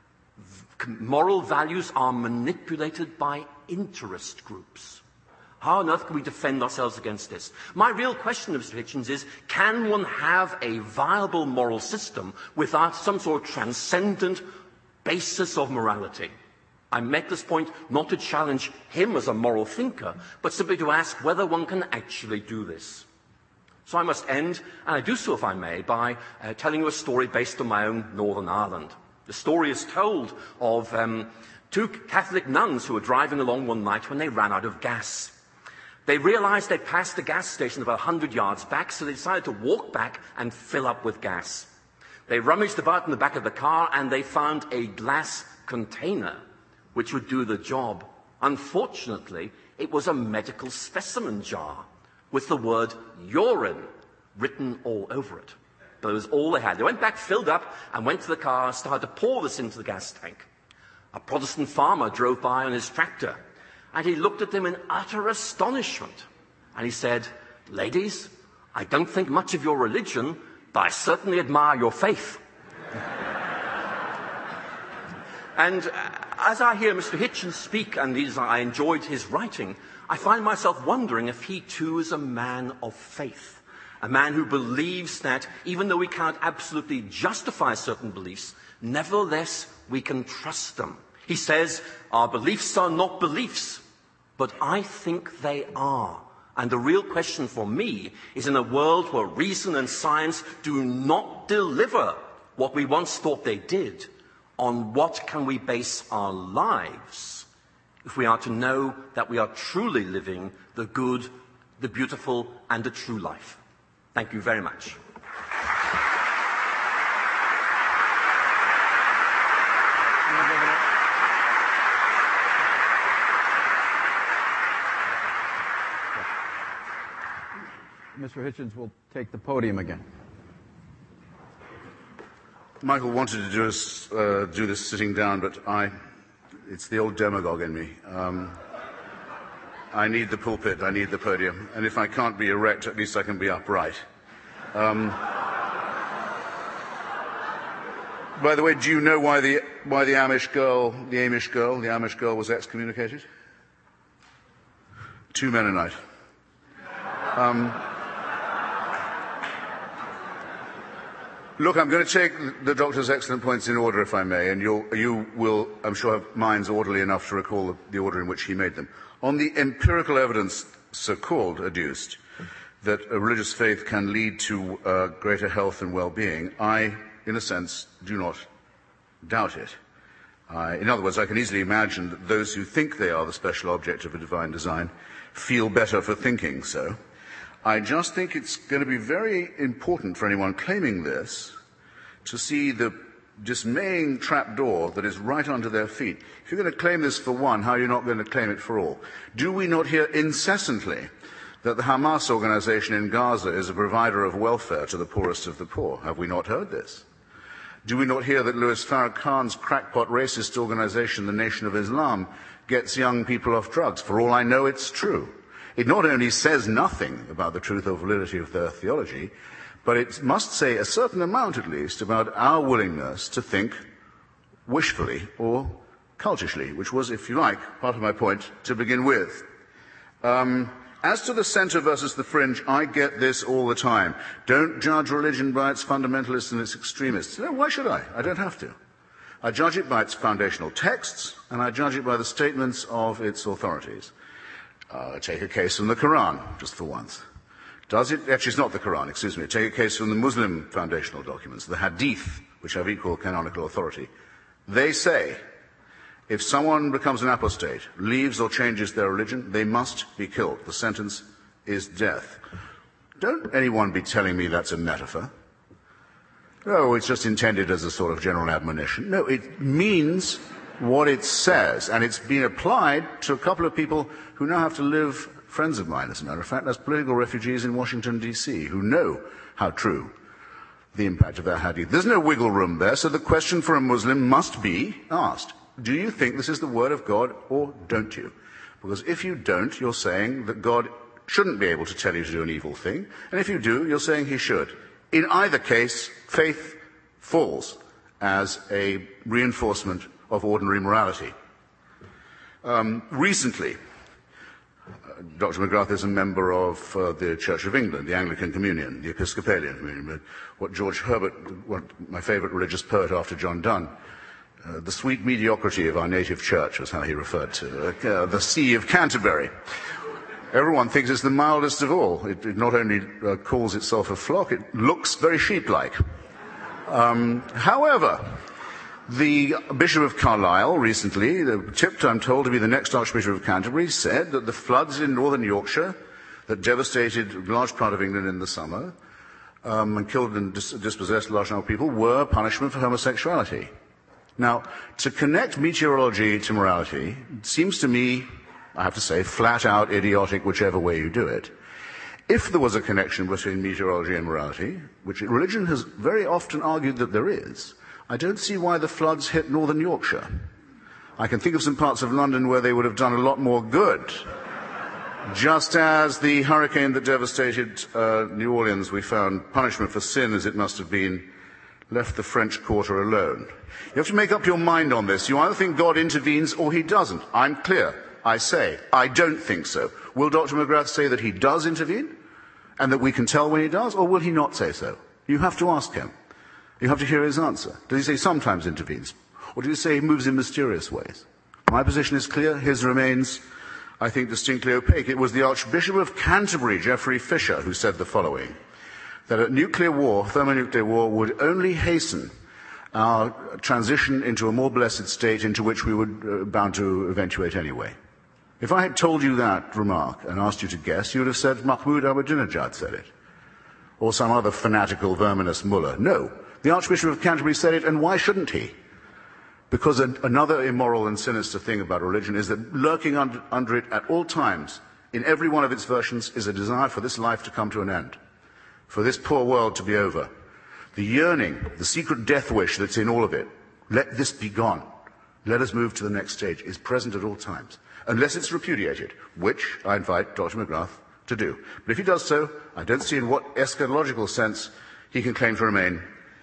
moral values are manipulated by interest groups. How on earth can we defend ourselves against this? My real question, Mr. Hitchens, is can one have a viable moral system without some sort of transcendent basis of morality? I make this point not to challenge him as a moral thinker, but simply to ask whether one can actually do this. So I must end, and I do so, if I may, by telling you a story based on my own Northern Ireland. The story is told of two Catholic nuns who were driving along one night when they ran out of gas. They realized they'd passed the gas station about 100 yards back, so they decided to walk back and fill up with gas. They rummaged about in the back of the car and they found a glass container which would do the job. Unfortunately, it was a medical specimen jar with the word urine written all over it. But it was all they had. They went back, filled up, and went to the car, started to pour this into the gas tank. A Protestant farmer drove by on his tractor, and he looked at them in utter astonishment. And he said, "Ladies, I don't think much of your religion, but I certainly admire your faith." And as I hear Mr. Hitchens speak, and I enjoyed his writing, I find myself wondering if he too is a man of faith. A man who believes that even though we cannot absolutely justify certain beliefs, nevertheless we can trust them. He says, our beliefs are not beliefs, but I think they are. And the real question for me is, in a world where reason and science do not deliver what we once thought they did, on what can we base our lives if we are to know that we are truly living the good, the beautiful, and the true life? Thank you very much.
Mr. Hitchens will take the podium again.
Michael wanted to do this sitting down, but it's the old demagogue in me. I need the pulpit, I need the podium, and if I can't be erect, at least I can be upright. By the way, do you know why the Amish girl was excommunicated? 2 Mennonite. Look, I'm going to take the doctor's excellent points in order, if I may, and you will, I'm sure, have minds orderly enough to recall the order in which he made them. On the empirical evidence, so-called, adduced, that a religious faith can lead to greater health and well-being, I, in a sense, do not doubt it. In other words, I can easily imagine that those who think they are the special object of a divine design feel better for thinking so. I just think it's going to be very important for anyone claiming this to see the dismaying trapdoor that is right under their feet. If you're going to claim this for one, how are you not going to claim it for all? Do we not hear incessantly that the Hamas organization in Gaza is a provider of welfare to the poorest of the poor? Have we not heard this? Do we not hear that Louis Farrakhan's crackpot racist organization, the Nation of Islam, gets young people off drugs? For all I know, it's true. It not only says nothing about the truth or validity of their theology, but it must say a certain amount, at least, about our willingness to think wishfully or cultishly, which was, if you like, part of my point to begin with. As to the center versus the fringe, I get this all the time. Don't judge religion by its fundamentalists and its extremists. No, why should I? I don't have to. I judge it by its foundational texts, and I judge it by the statements of its authorities. Take a case from the Quran, just for once. Actually, it's not the Quran, excuse me. Take a case from the Muslim foundational documents, the Hadith, which have equal canonical authority. They say, if someone becomes an apostate, leaves or changes their religion, they must be killed. The sentence is death. Don't anyone be telling me that's a metaphor. No, it's just intended as a sort of general admonition. No, it means what it says, and it's been applied to a couple of people who now have to live, friends of mine, as a matter of fact, as political refugees in Washington, D.C., who know how true the impact of that hadith. There's no wiggle room there, so the question for a Muslim must be asked. Do you think this is the word of God, or don't you? Because if you don't, you're saying that God shouldn't be able to tell you to do an evil thing, and if you do, you're saying he should. In either case, faith falls as a reinforcement of ordinary morality. Recently, Dr. McGrath is a member of the Church of England, the Anglican Communion, the Episcopalian Communion, what George Herbert, my favourite religious poet after John Donne, the sweet mediocrity of our native church was how he referred to the See of Canterbury. Everyone thinks it's the mildest of all. It not only calls itself a flock, it looks very sheep-like. However, the Bishop of Carlisle recently, tipped, I'm told, to be the next Archbishop of Canterbury, said that the floods in northern Yorkshire that devastated a large part of England in the summer and killed and dispossessed a large number of people were punishment for homosexuality. Now, to connect meteorology to morality seems to me, I have to say, flat out idiotic, whichever way you do it. If there was a connection between meteorology and morality, which religion has very often argued that there is, I don't see why the floods hit northern Yorkshire. I can think of some parts of London where they would have done a lot more good. Just as the hurricane that devastated New Orleans, we found punishment for sin, as it must have been, left the French Quarter alone. You have to make up your mind on this. You either think God intervenes or he doesn't. I'm clear. I say, I don't think so. Will Dr. McGrath say that he does intervene and that we can tell when he does, or will he not say so? You have to ask him. You have to hear his answer. Does he say sometimes intervenes? Or does he say he moves in mysterious ways? My position is clear. His remains, I think, distinctly opaque. It was the Archbishop of Canterbury, Geoffrey Fisher, who said the following, that a nuclear war, thermonuclear war, would only hasten our transition into a more blessed state into which we were bound to eventuate anyway. If I had told you that remark and asked you to guess, you would have said Mahmoud Ahmadinejad said it, or some other fanatical verminous mullah. No, the Archbishop of Canterbury said it, and why shouldn't he? Because another immoral and sinister thing about religion is that lurking under it at all times, in every one of its versions, is a desire for this life to come to an end, for this poor world to be over. The yearning, the secret death wish that's in all of it, let this be gone, let us move to the next stage, is present at all times, unless it's repudiated, which I invite Dr. McGrath to do. But if he does so, I don't see in what eschatological sense he can claim to remain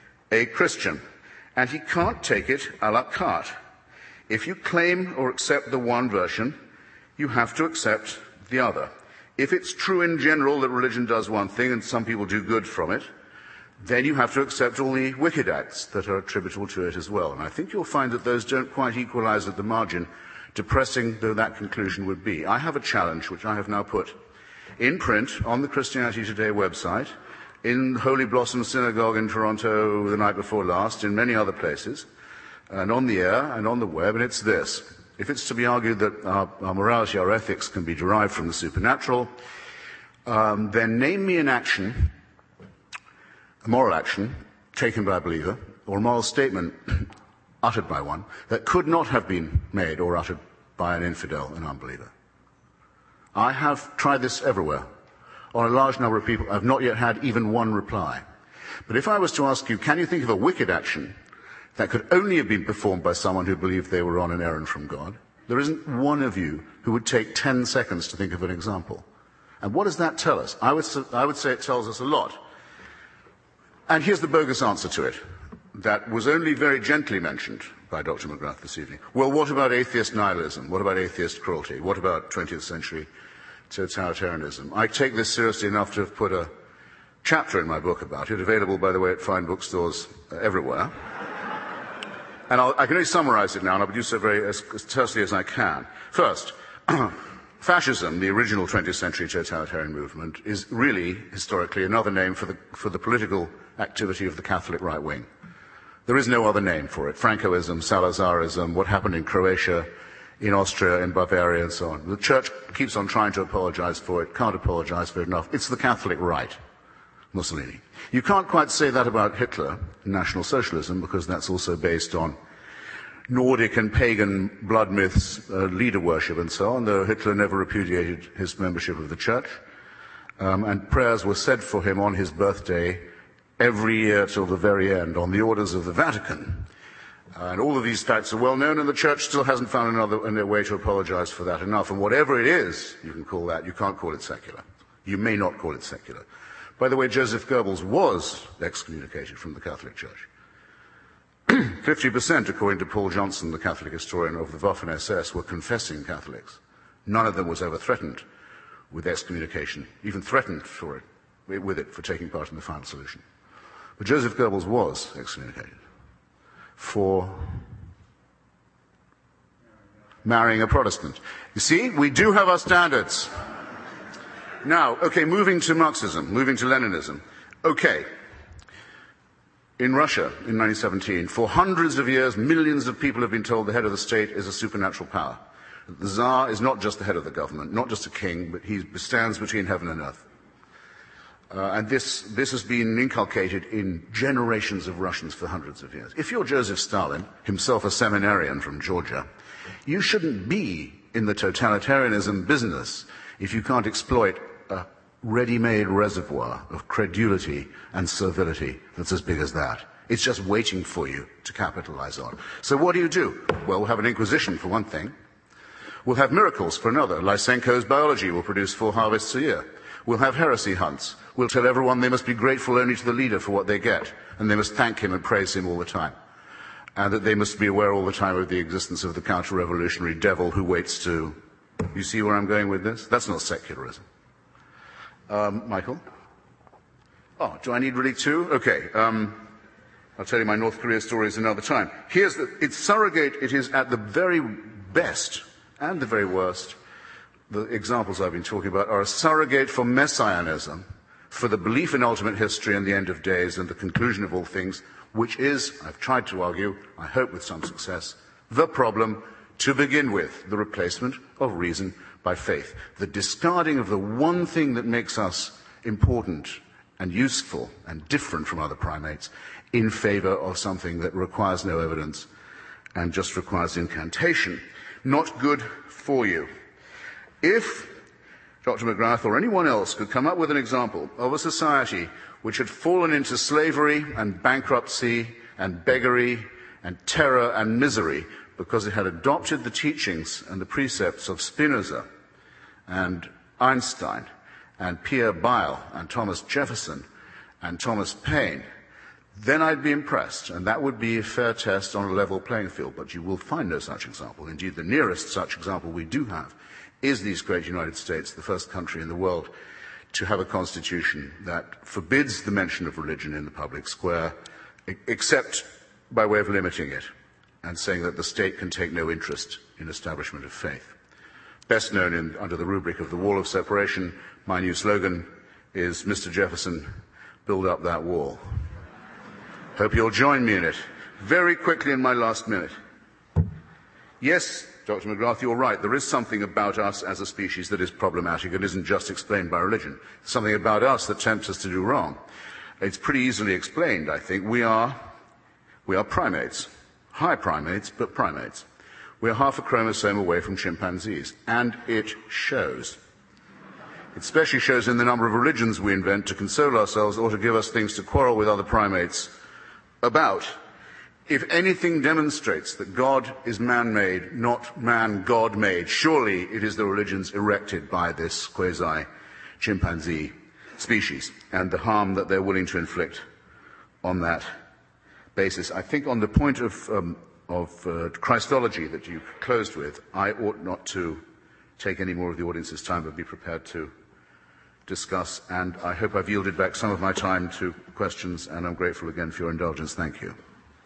a Christian. And he can't take it a la carte. If you claim or accept the one version, you have to accept the other. If it's true in general that religion does one thing and some people do good from it, then you have to accept all the wicked acts that are attributable to it as well. And I think you'll find that those don't quite equalize at the margin, depressing though that conclusion would be. I have a challenge, which I have now put in print on the Christianity Today website, in Holy Blossom Synagogue in Toronto the night before last, in many other places, and on the air and on the web, and it's this. If it's to be argued that our morality, our ethics can be derived from the supernatural, then name me an action, a moral action, taken by a believer, or a moral statement uttered by one that could not have been made or uttered by an infidel, an unbeliever. I have tried this everywhere. On a large number of people, I've not yet had even one reply. But if I was to ask you, can you think of a wicked action that could only have been performed by someone who believed they were on an errand from God, there isn't one of you who would take 10 seconds to think of an example. And what does that tell us? I would say it tells us a lot. And here's the bogus answer to it, that was only very gently mentioned by Dr. McGrath this evening. Well, what about atheist nihilism? What about atheist cruelty? What about 20th century totalitarianism? I take this seriously enough to have put a chapter in my book about it, available, by the way, at fine bookstores everywhere. And I can only summarize it now, and I'll do so as tersely as I can. First, fascism, the original 20th century totalitarian movement, is really, historically, another name for the political activity of the Catholic right wing. There is no other name for it. Francoism, Salazarism, what happened in Croatia, in Austria, in Bavaria, and so on. The Church keeps on trying to apologize for it, can't apologize for it enough. It's the Catholic right, Mussolini. You can't quite say that about Hitler, National Socialism, because that's also based on Nordic and pagan blood myths, leader worship, and so on, though Hitler never repudiated his membership of the Church. And prayers were said for him on his birthday every year till the very end, on the orders of the Vatican. And all of these facts are well known, and the Church still hasn't found another way to apologize for that enough. And whatever it is, you can call that, you can't call it secular. You may not call it secular. By the way, Joseph Goebbels was excommunicated from the Catholic Church. 50%, according to Paul Johnson, the Catholic historian, of the Waffen-SS were confessing Catholics. None of them was ever threatened with excommunication, even threatened with it for taking part in the final solution. But Joseph Goebbels was excommunicated for marrying a Protestant. You see, we do have our standards. Now, okay, moving to Marxism, moving to Leninism. Okay. In Russia, in 1917, for hundreds of years, millions of people have been told the head of the state is a supernatural power. The Tsar is not just the head of the government, not just a king, but he stands between heaven and earth. And this has been inculcated in generations of Russians for hundreds of years. If you're Joseph Stalin, himself a seminarian from Georgia, you shouldn't be in the totalitarianism business if you can't exploit a ready-made reservoir of credulity and servility that's as big as that. It's just waiting for you to capitalize on. So what do? Well, we'll have an inquisition for one thing. We'll have miracles for another. Lysenko's biology will produce 4 harvests a year. We'll have heresy hunts. We'll tell everyone they must be grateful only to the leader for what they get, and they must thank him and praise him all the time. And that they must be aware all the time of the existence of the counter-revolutionary devil who waits to... You see where I'm going with this? That's not secularism. Michael? Oh, do I need really 2? Okay. I'll tell you my North Korea stories another time. It's surrogate, it is at the very best and the very worst. The examples I've been talking about are a surrogate for messianism, for the belief in ultimate history and the end of days and the conclusion of all things, which is, I've tried to argue, I hope with some success, the problem to begin with, the replacement of reason by faith. The discarding of the one thing that makes us important and useful and different from other primates in favor of something that requires no evidence and just requires incantation. Not good for you. If Dr. McGrath or anyone else could come up with an example of a society which had fallen into slavery and bankruptcy and beggary and terror and misery because it had adopted the teachings and the precepts of Spinoza and Einstein and Pierre Bayle and Thomas Jefferson and Thomas Paine, then I'd be impressed, and that would be a fair test on a level playing field. But you will find no such example. Indeed, the nearest such example we do have is these great United States, the first country in the world to have a constitution that forbids the mention of religion in the public square, except by way of limiting it and saying that the state can take no interest in establishment of faith. Best known under the rubric of the Wall of Separation, my new slogan is, Mr. Jefferson, build up that wall. Hope you'll join me in it. Very quickly in my last minute. Yes, Dr. McGrath, you're right. There is something about us as a species that is problematic and isn't just explained by religion. Something about us that tempts us to do wrong. It's pretty easily explained, I think. We're We are primates. High primates, but primates. We are half a chromosome away from chimpanzees, and it shows. It especially shows in the number of religions we invent to console ourselves or to give us things to quarrel with other primates about. If anything demonstrates that God is man-made, not man God-made, surely it is the religions erected by this quasi-chimpanzee species and the harm that they're willing to inflict on that basis. I think on the point of Christology that you closed with, I ought not to take any more of the audience's time, but be prepared to discuss, and I hope I've yielded back some of my time to questions, and I'm grateful again for your indulgence. Thank you.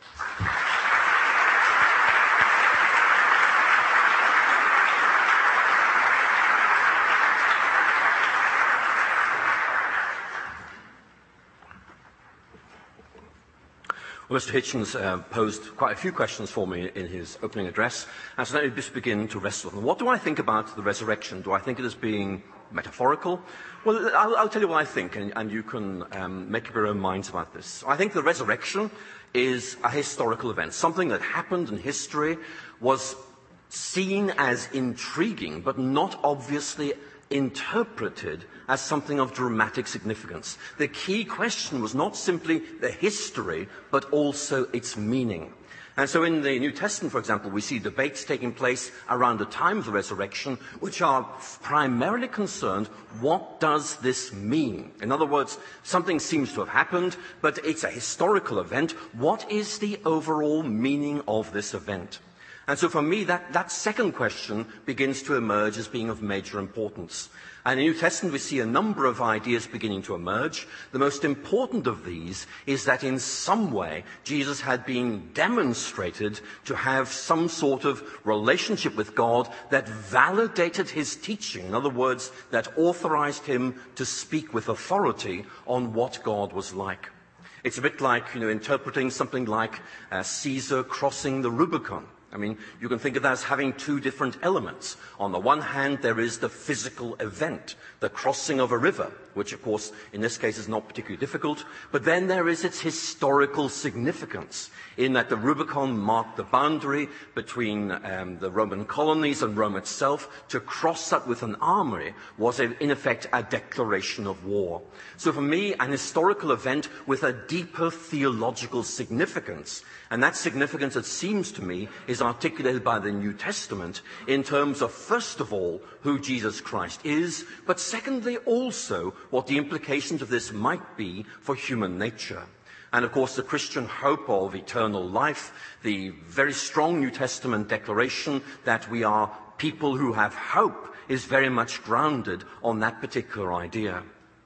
Well, Mr. Hitchens posed quite a few questions for me in his opening address, and so let me just begin to wrestle with them. What do I think about the resurrection? Do I think it as being metaphorical? Well, I'll tell you what I think, and you can make up your own minds about this. I think the resurrection is a historical event, something that happened in history, was seen as intriguing, but not obviously interpreted as something of dramatic significance. The key question was not simply the history, but also its meaning. And so in the New Testament, for example, we see debates taking place around the time of the resurrection, which are primarily concerned, what does this mean? In other words, something seems to have happened, but it's a historical event. What is the overall meaning of this event? And so for me, that second question begins to emerge as being of major importance. And in the New Testament, we see a number of ideas beginning to emerge. The most important of these is that in some way, Jesus had been demonstrated to have some sort of relationship with God that validated his teaching. In other words, that authorized him to speak with authority on what God was like. It's a bit like, interpreting something like Caesar crossing the Rubicon. I mean, you can think of that as having two different elements. On the one hand, there is the physical event, the crossing of a river, which, of course, in this case is not particularly difficult. But then there is its historical significance, in that the Rubicon marked the boundary between the Roman colonies and Rome itself. To cross that with an army was, in effect, a declaration of war. So for me, an historical event with a deeper theological significance. And that significance, it seems to me, is articulated by the New Testament in terms of, first of all, who Jesus Christ is, but secondly, also what the implications of this might be for human nature. And of course, the Christian hope of eternal life, the very strong New Testament declaration that we are people who have hope, is very much grounded on that particular idea.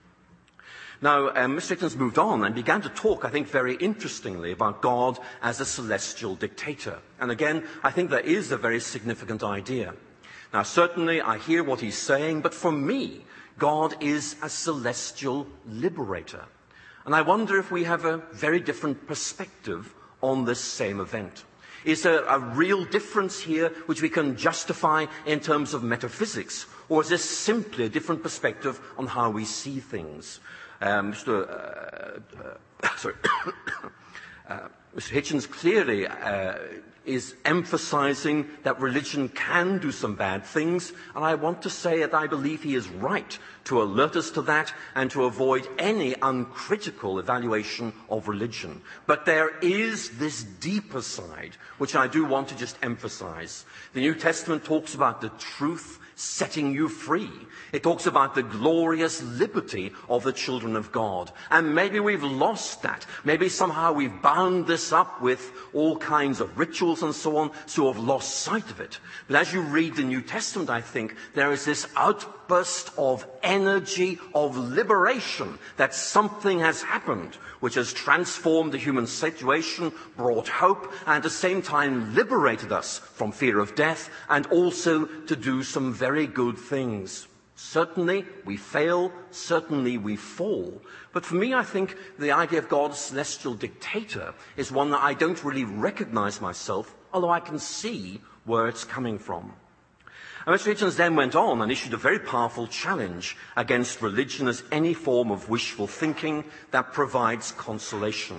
Now, Mr. Hitchens moved on and began to talk, I think, very interestingly about God as a celestial dictator. And again, I think that is a very significant idea. Now, certainly, I hear what he's saying, but for me, God is a celestial liberator. And I wonder if we have a very different perspective on this same event. Is there a real difference here which we can justify in terms of metaphysics? Or is this simply a different perspective on how we see things? Mr. Hitchens clearly is emphasizing that religion can do some bad things, and I want to say that I believe he is right to alert us to that and to avoid any uncritical evaluation of religion. But there is this deeper side, which I do want to just emphasize. The New Testament talks about the truth setting you free. It talks about the glorious liberty of the children of God. And maybe we've lost that. Maybe somehow we've bound this up with all kinds of rituals and so on, so have lost sight of it. But as you read the New Testament, I think there is this outburst of energy, of liberation, that something has happened which has transformed the human situation, brought hope, and at the same time liberated us from fear of death, and also to do some very good things. Certainly we fail, certainly we fall. But for me, I think the idea of God as celestial dictator is one that I don't really recognize myself, although I can see where it's coming from. And Mr. Hitchens then went on and issued a very powerful challenge against religion as any form of wishful thinking that provides consolation.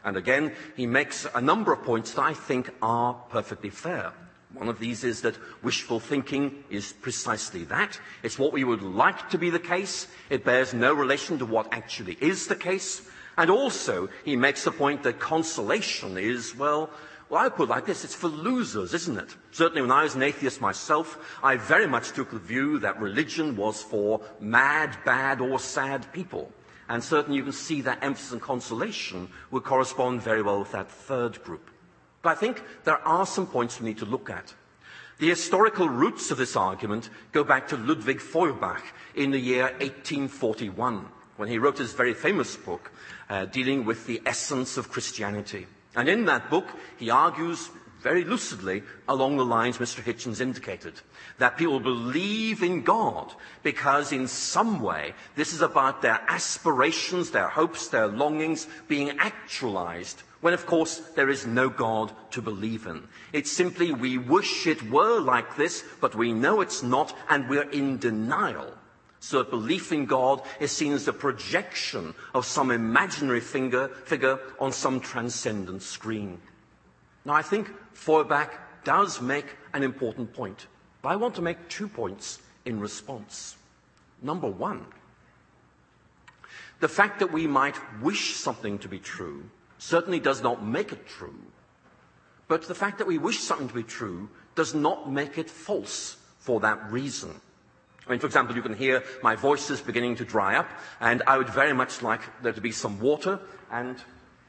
And again, he makes a number of points that I think are perfectly fair. One of these is that wishful thinking is precisely that. It's what we would like to be the case. It bears no relation to what actually is the case. And also, he makes the point that consolation is, well, I put it like this, it's for losers, isn't it? Certainly when I was an atheist myself, I very much took the view that religion was for mad, bad, or sad people. And certainly you can see that emphasis on consolation would correspond very well with that third group. But I think there are some points we need to look at. The historical roots of this argument go back to Ludwig Feuerbach in the year 1841, when he wrote his very famous book dealing with the essence of Christianity. And in that book, he argues very lucidly along the lines Mr. Hitchens indicated, that people believe in God because in some way this is about their aspirations, their hopes, their longings being actualized, when of course there is no God to believe in. It's simply we wish it were like this, but we know it's not, and we're in denial. So belief in God is seen as a projection of some imaginary figure on some transcendent screen. Now, I think Feuerbach does make an important point, but I want to make 2 points in response. Number one, the fact that we might wish something to be true certainly does not make it true, but the fact that we wish something to be true does not make it false for that reason. I mean, for example, you can hear my voice is beginning to dry up, and I would very much like there to be some water, and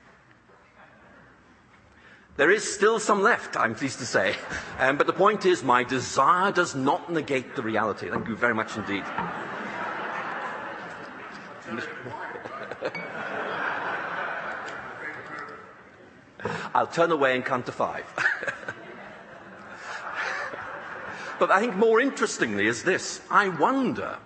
there is still some left, I'm pleased to say. But the point is, my desire does not negate the reality. Thank you very much indeed. I'll turn away and count to 5. But I think more interestingly is this. I wonder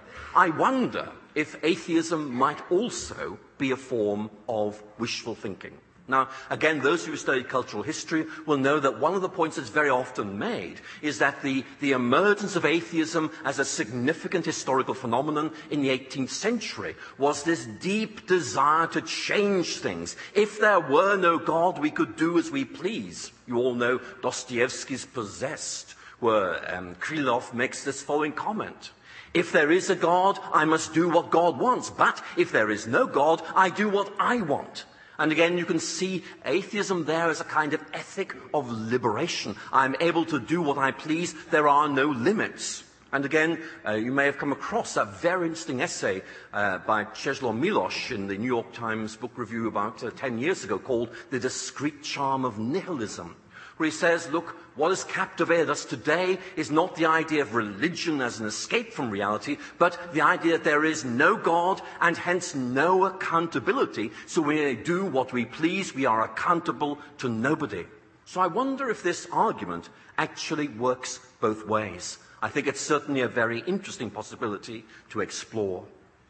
if atheism might also be a form of wishful thinking. Now, again, those who study cultural history will know that one of the points that's very often made is that the emergence of atheism as a significant historical phenomenon in the 18th century was this deep desire to change things. If there were no God, we could do as we please. You all know Dostoevsky's Possessed, where Krylov makes this following comment. If there is a God, I must do what God wants. But if there is no God, I do what I want. And again, you can see atheism there as a kind of ethic of liberation. I'm able to do what I please. There are no limits. And again, you may have come across that very interesting essay by Czesław Miłosz in the New York Times book review about 10 years ago called The Discreet Charm of Nihilism, where he says, look, what has captivated us today is not the idea of religion as an escape from reality, but the idea that there is no God and hence no accountability. So when we do what we please, we are accountable to nobody. So I wonder if this argument actually works both ways. I think it's certainly a very interesting possibility to explore.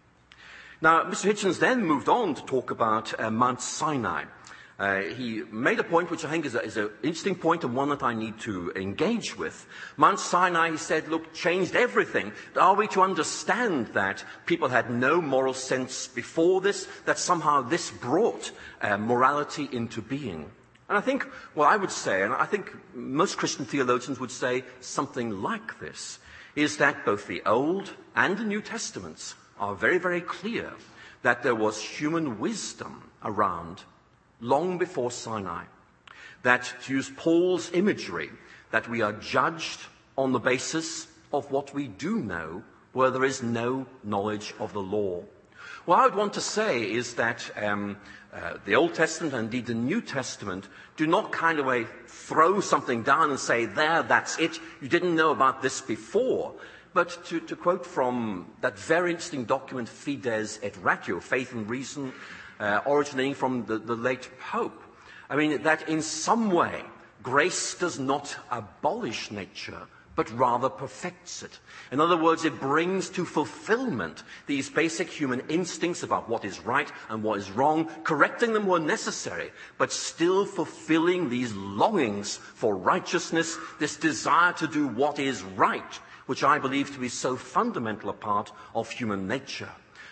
Now, Mr. Hitchens then moved on to talk about Mount Sinai. He made a point which I think is an interesting point and one that I need to engage with. Mount Sinai, he said, look, changed everything. Are we to understand that people had no moral sense before this, that somehow this brought morality into being? And I think what I would say, and I think most Christian theologians would say something like this, is that both the Old and the New Testaments are very, very clear that there was human wisdom around long before Sinai. That, to use Paul's imagery, that we are judged on the basis of what we do know, where there is no knowledge of the law. What I would want to say is that the Old Testament and indeed the New Testament do not kind of throw something down and say, there, that's it, you didn't know about this before. But to quote from that very interesting document, Fides et Ratio, Faith and Reason, originating from the late Pope. I mean, that in some way, grace does not abolish nature, but rather perfects it. In other words, it brings to fulfillment these basic human instincts about what is right and what is wrong, correcting them where necessary, but still fulfilling these longings for righteousness, this desire to do what is right, which I believe to be so fundamental a part of human nature.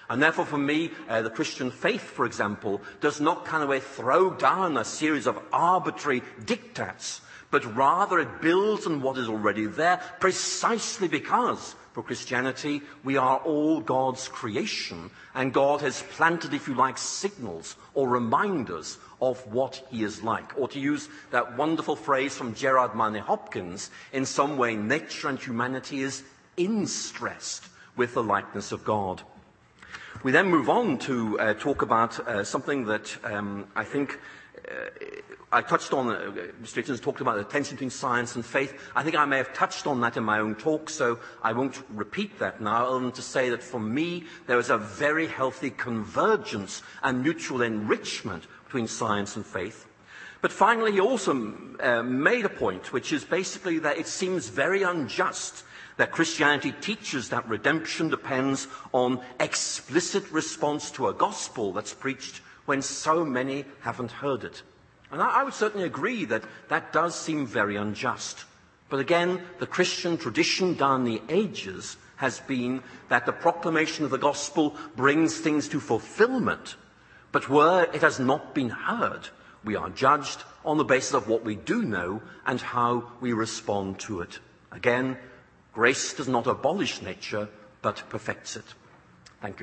And therefore, for me, the Christian faith, for example, does not kind of throw down a series of arbitrary diktats, but rather it builds on what is already there, precisely because for Christianity we are all God's creation, and God has planted, if you like, signals or reminders of what he is like. Or to use that wonderful phrase from Gerard Manley Hopkins, in some way nature and humanity is instressed with the likeness of God. We then move on to talk about something that I think I touched on. Mr. Hitchens talked about the tension between science and faith. I think I may have touched on that in my own talk, so I won't repeat that now, other than to say that for me there is a very healthy convergence and mutual enrichment between science and faith. But finally, he also made a point, which is basically that it seems very unjust that Christianity teaches that redemption depends on explicit response to a gospel that's preached when so many haven't heard it. And I would certainly agree that that does seem very unjust. But again, the Christian tradition down the ages has been that the proclamation of the gospel brings things to fulfillment. But where it has not been heard, we are judged on the basis of what we do know and how we respond to it. Again, grace does not abolish nature, but perfects it. Thank you.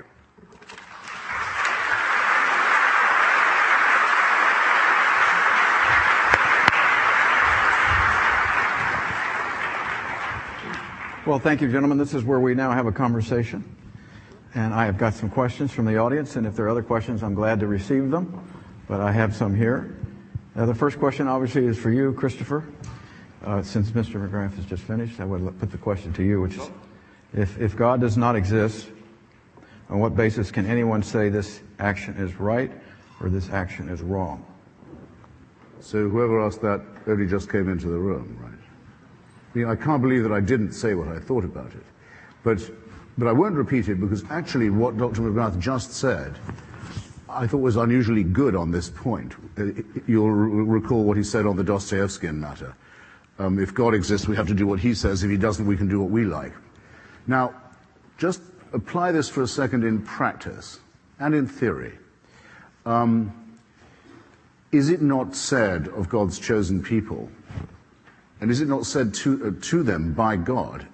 Well, thank you, gentlemen. This is where we now have a conversation. And I have got some questions from the audience, and if there are other questions, I'm glad to receive them. But I have some here. The first question, obviously, is for you, Christopher. Since Mr. McGrath has just finished, I would put the question to you, which is, if God does not exist, on what basis can anyone say this action is right or this action is wrong?
So whoever asked that only just came into the room, right? I mean, I can't believe that I didn't say what I thought about it. But I won't repeat it, because actually what Dr. McGrath just said I thought was unusually good on this point. You'll recall what he said on the Dostoevskian matter. If God exists, we have to do what he says. If he doesn't, we can do what we like. Now, just apply this for a second in practice and in theory. Is it not said of God's chosen people, and is it not said to them by God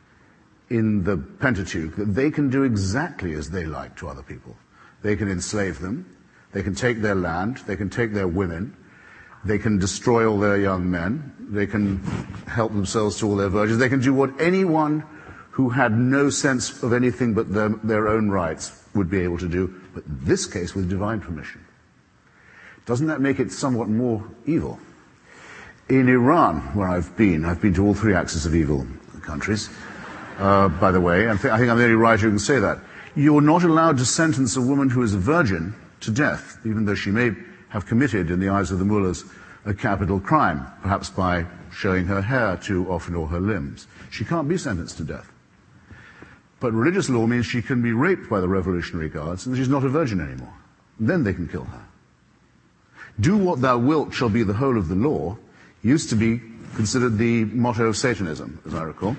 in the Pentateuch, that they can do exactly as they like to other people? They can enslave them, they can take their land, they can take their women, they can destroy all their young men, they can help themselves to all their virgins, they can do what anyone who had no sense of anything but their own rights would be able to do, but in this case with divine permission. Doesn't that make it somewhat more evil? In Iran, where I've been to all three axes of evil countries, by the way, and I think I'm the only writer who can say that. You're not allowed to sentence a woman who is a virgin to death, even though she may have committed, in the eyes of the mullahs, a capital crime, perhaps by showing her hair too often or her limbs. She can't be sentenced to death. But religious law means she can be raped by the Revolutionary Guards and she's not a virgin anymore. And then they can kill her. Do what thou wilt shall be the whole of the law used to be considered the motto of Satanism, as I recall.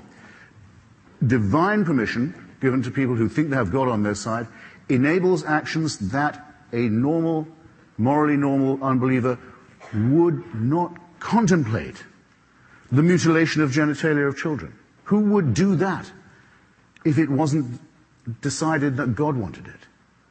Divine permission, given to people who think they have God on their side, enables actions that a normal, morally normal unbeliever would not contemplate. The mutilation of genitalia of children. Who would do that if it wasn't decided that God wanted it?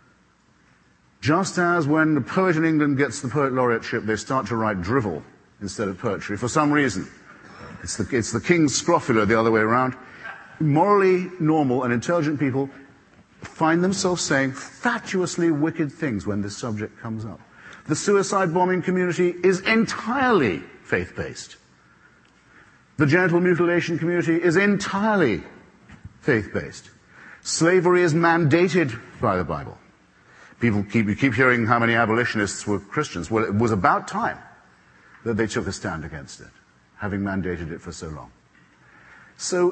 Just as when the poet in England gets the poet laureateship, they start to write drivel instead of poetry for some reason. It's the king's scrofula the other way around. Morally normal and intelligent people find themselves saying fatuously wicked things when this subject comes up. The suicide bombing community is entirely faith-based. The genital mutilation community is entirely faith-based. Slavery is mandated by the Bible. You keep hearing how many abolitionists were Christians. Well, it was about time that they took a stand against it, having mandated it for so long. So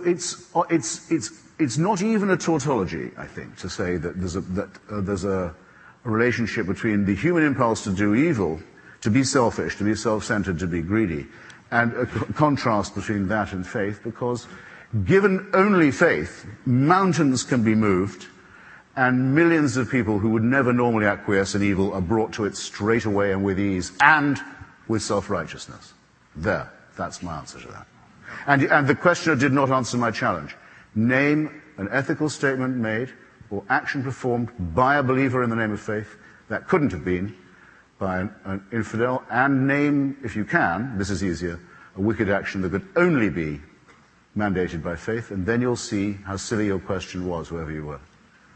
it's not even a tautology, I think, to say that there's a relationship between the human impulse to do evil, to be selfish, to be self-centered, to be greedy, and a contrast between that and faith, because given only faith, mountains can be moved, And millions of people who would never normally acquiesce in evil are brought to it straight away and with ease and with self-righteousness. There. That's my answer to that. And the questioner did not answer my challenge. Name an ethical statement made or action performed by a believer in the name of faith that couldn't have been by an infidel, and name, if you can, this is easier, a wicked action that could only be mandated by faith, and then you'll see how silly your question was, whoever you were.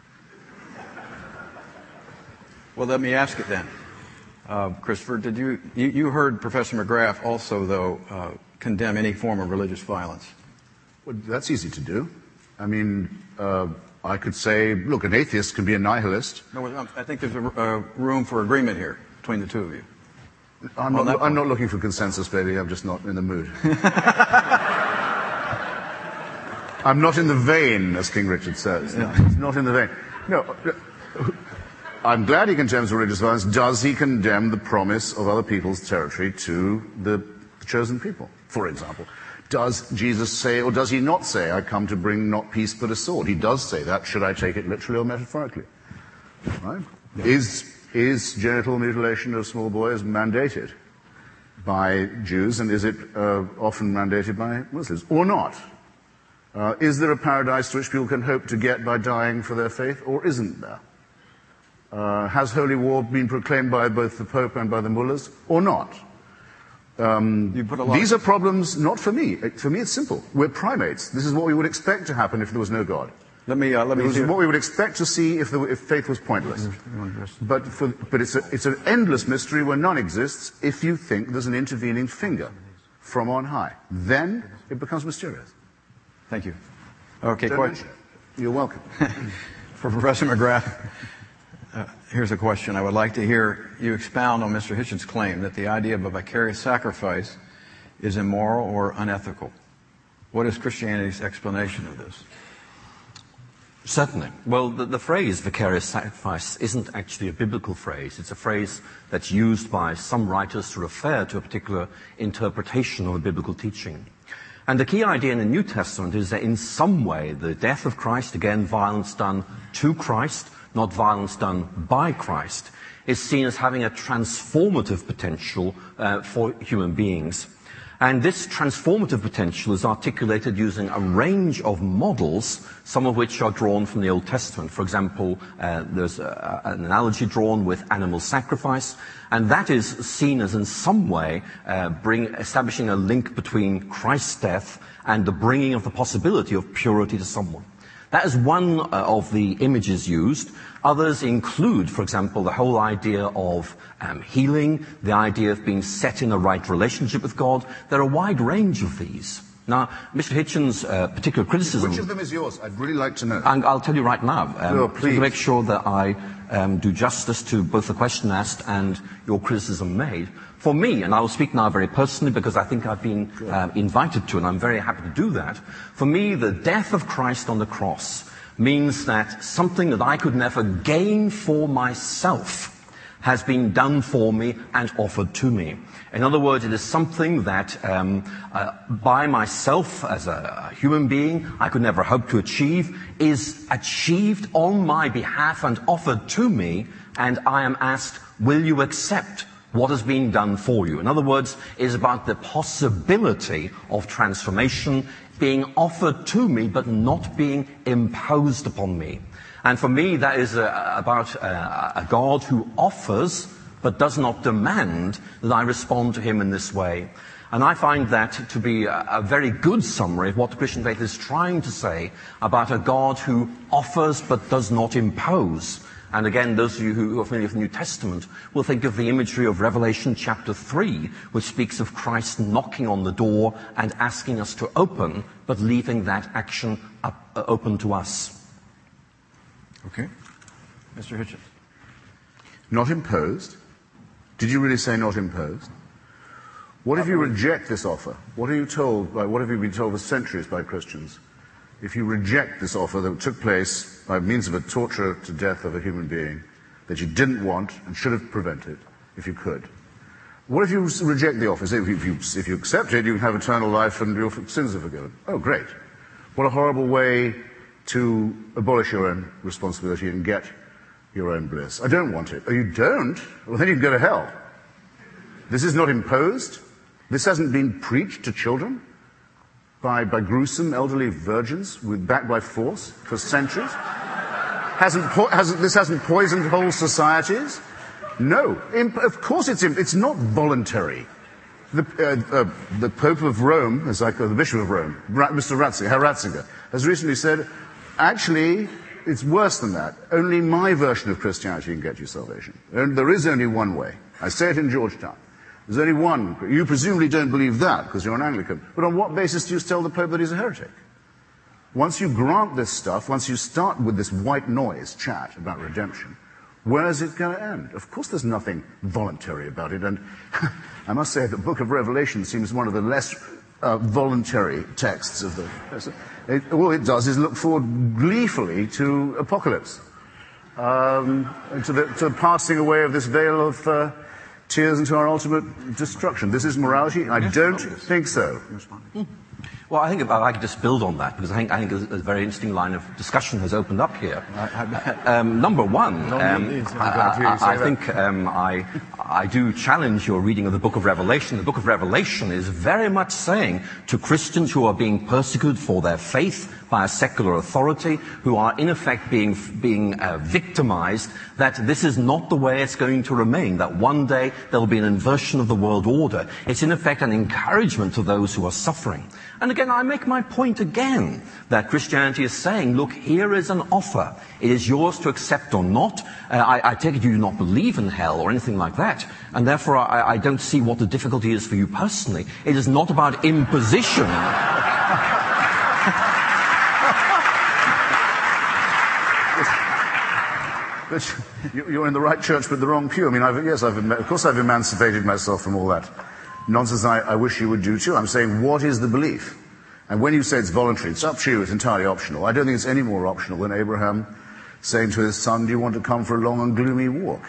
Well, let me ask it then. Christopher, did you heard Professor McGrath also, though, condemn any form of religious violence?
Well, that's easy to do. I mean, I could say, look, an atheist can be a nihilist.
No, I think there's a room for agreement here between the two of you.
I'm not looking for consensus, baby. I'm just not in the mood. I'm not in the vein, as King Richard says. No, he's not in the vein. No. I'm glad he condemns religious violence. Does he condemn the promise of other people's territory to the chosen people, for example? Does Jesus say, or does he not say, I come to bring not peace but a sword? He does say that. Should I take it literally or metaphorically? Right? Yeah. Is genital mutilation of small boys mandated by Jews, and is it often mandated by Muslims, or not? Is there a paradise to which people can hope to get by dying for their faith, or isn't there? Has holy war been proclaimed by both the Pope and by the mullahs, or not? These are problems not for me. For me, it's simple. We're primates. This is what we would expect to happen if there was no God. This is what we would expect to see if faith was pointless. But it's an endless mystery where none exists if you think there's an intervening finger from on high. Then it becomes mysterious.
Thank you. Okay,
question. You're welcome.
For Professor McGrath, here's a question. I would like to hear you expound on Mr. Hitchens' claim that the idea of a vicarious sacrifice is immoral or unethical. What is Christianity's explanation of this?
Certainly. Well, the phrase vicarious sacrifice isn't actually a biblical phrase. It's a phrase that's used by some writers to refer to a particular interpretation of a biblical teaching. And the key idea in the New Testament is that in some way the death of Christ, again, violence done to Christ, not violence done by Christ, is seen as having a transformative potential for human beings. And this transformative potential is articulated using a range of models, some of which are drawn from the Old Testament. For example, there's an analogy drawn with animal sacrifice, and that is seen as in some way establishing a link between Christ's death and the bringing of the possibility of purity to someone. That is one of the images used. Others include, for example, the whole idea of healing, the idea of being set in a right relationship with God. There are a wide range of these. Now, Mr. Hitchens' particular criticism...
Which of them is yours? I'd really like to know.
And I'll tell you right now,
please.
to make sure that I do justice to both the question asked and your criticism made. For me, and I will speak now very personally because I think I've been invited to, and I'm very happy to do that. For me, the death of Christ on the cross means that something that I could never gain for myself has been done for me and offered to me. In other words, it is something that by myself as a human being I could never hope to achieve, is achieved on my behalf and offered to me, and I am asked, will you accept what has been done for you? In other words, it is about the possibility of transformation being offered to me but not being imposed upon me. And for me, that is about a God who offers but does not demand that I respond to him in this way. And I find that to be a very good summary of what the Christian faith is trying to say about a God who offers but does not impose. And again, those of you who are familiar with the New Testament will think of the imagery of Revelation chapter 3, which speaks of Christ knocking on the door and asking us to open, but leaving that action open to us.
Okay. Mr. Hitchens.
Not imposed? Did you really say not imposed? What if you reject this offer? What are you told? What have you been told for centuries by Christians? If you reject this offer that took place by means of a torture to death of a human being that you didn't want and should have prevented, if you could. What if you reject the offer? If you accept it, you have eternal life and your sins are forgiven. Oh, great. What a horrible way to abolish your own responsibility and get your own bliss. I don't want it. Oh, you don't? Well, then you can go to hell. This is not imposed. This hasn't been preached to children by gruesome elderly virgins backed by force for centuries. This hasn't poisoned whole societies. No, of course it's not voluntary. The Pope of Rome, as I call the Bishop of Rome, Mr. Herr Ratzinger, has recently said, actually, it's worse than that. Only my version of Christianity can get you salvation. And there is only one way. I say it in Georgetown. There's only one. You presumably don't believe that because you're an Anglican. But on what basis do you tell the Pope that he's a heretic? Once you grant this stuff, once you start with this white noise chat about redemption, where is it going to end? Of course there's nothing voluntary about it. And I must say the book of Revelation seems one of the less voluntary texts of the... all it does is look forward gleefully to Apocalypse, to the passing away of this veil of tears into our ultimate destruction. This is morality? I don't think so.
Well, I think I could just build on that, because I think a very interesting line of discussion has opened up here. Number one, I think I do challenge your reading of the Book of Revelation. The Book of Revelation is very much saying to Christians who are being persecuted for their faith by a secular authority, who are in effect being victimized, that this is not the way it's going to remain, that one day there will be an inversion of the world order. It's in effect an encouragement to those who are suffering. And again, I make my point again, that Christianity is saying, look, here is an offer. It is yours to accept or not. I take it you do not believe in hell or anything like that. And therefore, I don't see what the difficulty is for you personally. It is not about imposition.
But you're in the right church but the wrong pew. I mean, of course I've emancipated myself from all that nonsense. I wish you would do too. I'm saying, what is the belief? And when you say it's voluntary, it's up to you, it's entirely optional. I don't think it's any more optional than Abraham saying to his son, do you want to come for a long and gloomy walk?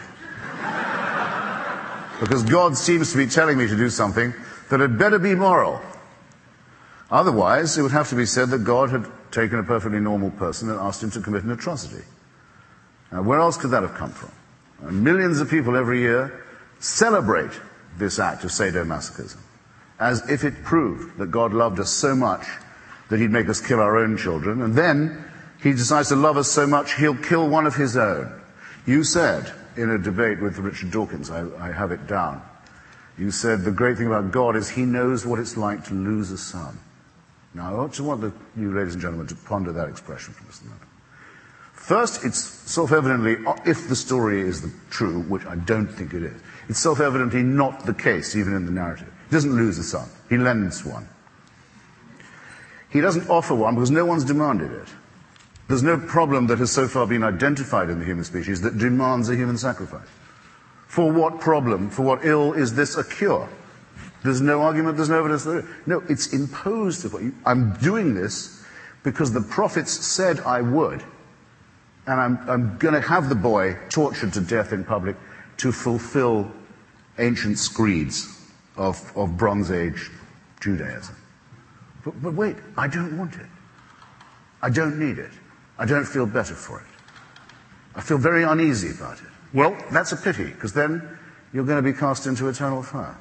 Because God seems to be telling me to do something that had better be moral. Otherwise, it would have to be said that God had taken a perfectly normal person and asked him to commit an atrocity. Now, where else could that have come from? Millions of people every year celebrate this act of sadomasochism as if it proved that God loved us so much that he'd make us kill our own children, and then he decides to love us so much he'll kill one of his own. You said in a debate with Richard Dawkins, I have it down, you said the great thing about God is he knows what it's like to lose a son. Now, I want you, ladies and gentlemen, to ponder that expression for just a moment. First, it's self-evidently, if the story is true, which I don't think it is, it's self-evidently not the case, even in the narrative. He doesn't lose a son. He lends one. He doesn't offer one because no one's demanded it. There's no problem that has so far been identified in the human species that demands a human sacrifice. For what problem, for what ill is this a cure? There's no argument, there's no evidence. No, it's imposed upon you. I'm doing this because the prophets said I would. And I'm going to have the boy tortured to death in public to fulfill ancient screeds of Bronze Age Judaism. But wait, I don't want it. I don't need it. I don't feel better for it. I feel very uneasy about it. Well, that's a pity, because then you're going to be cast into eternal fire.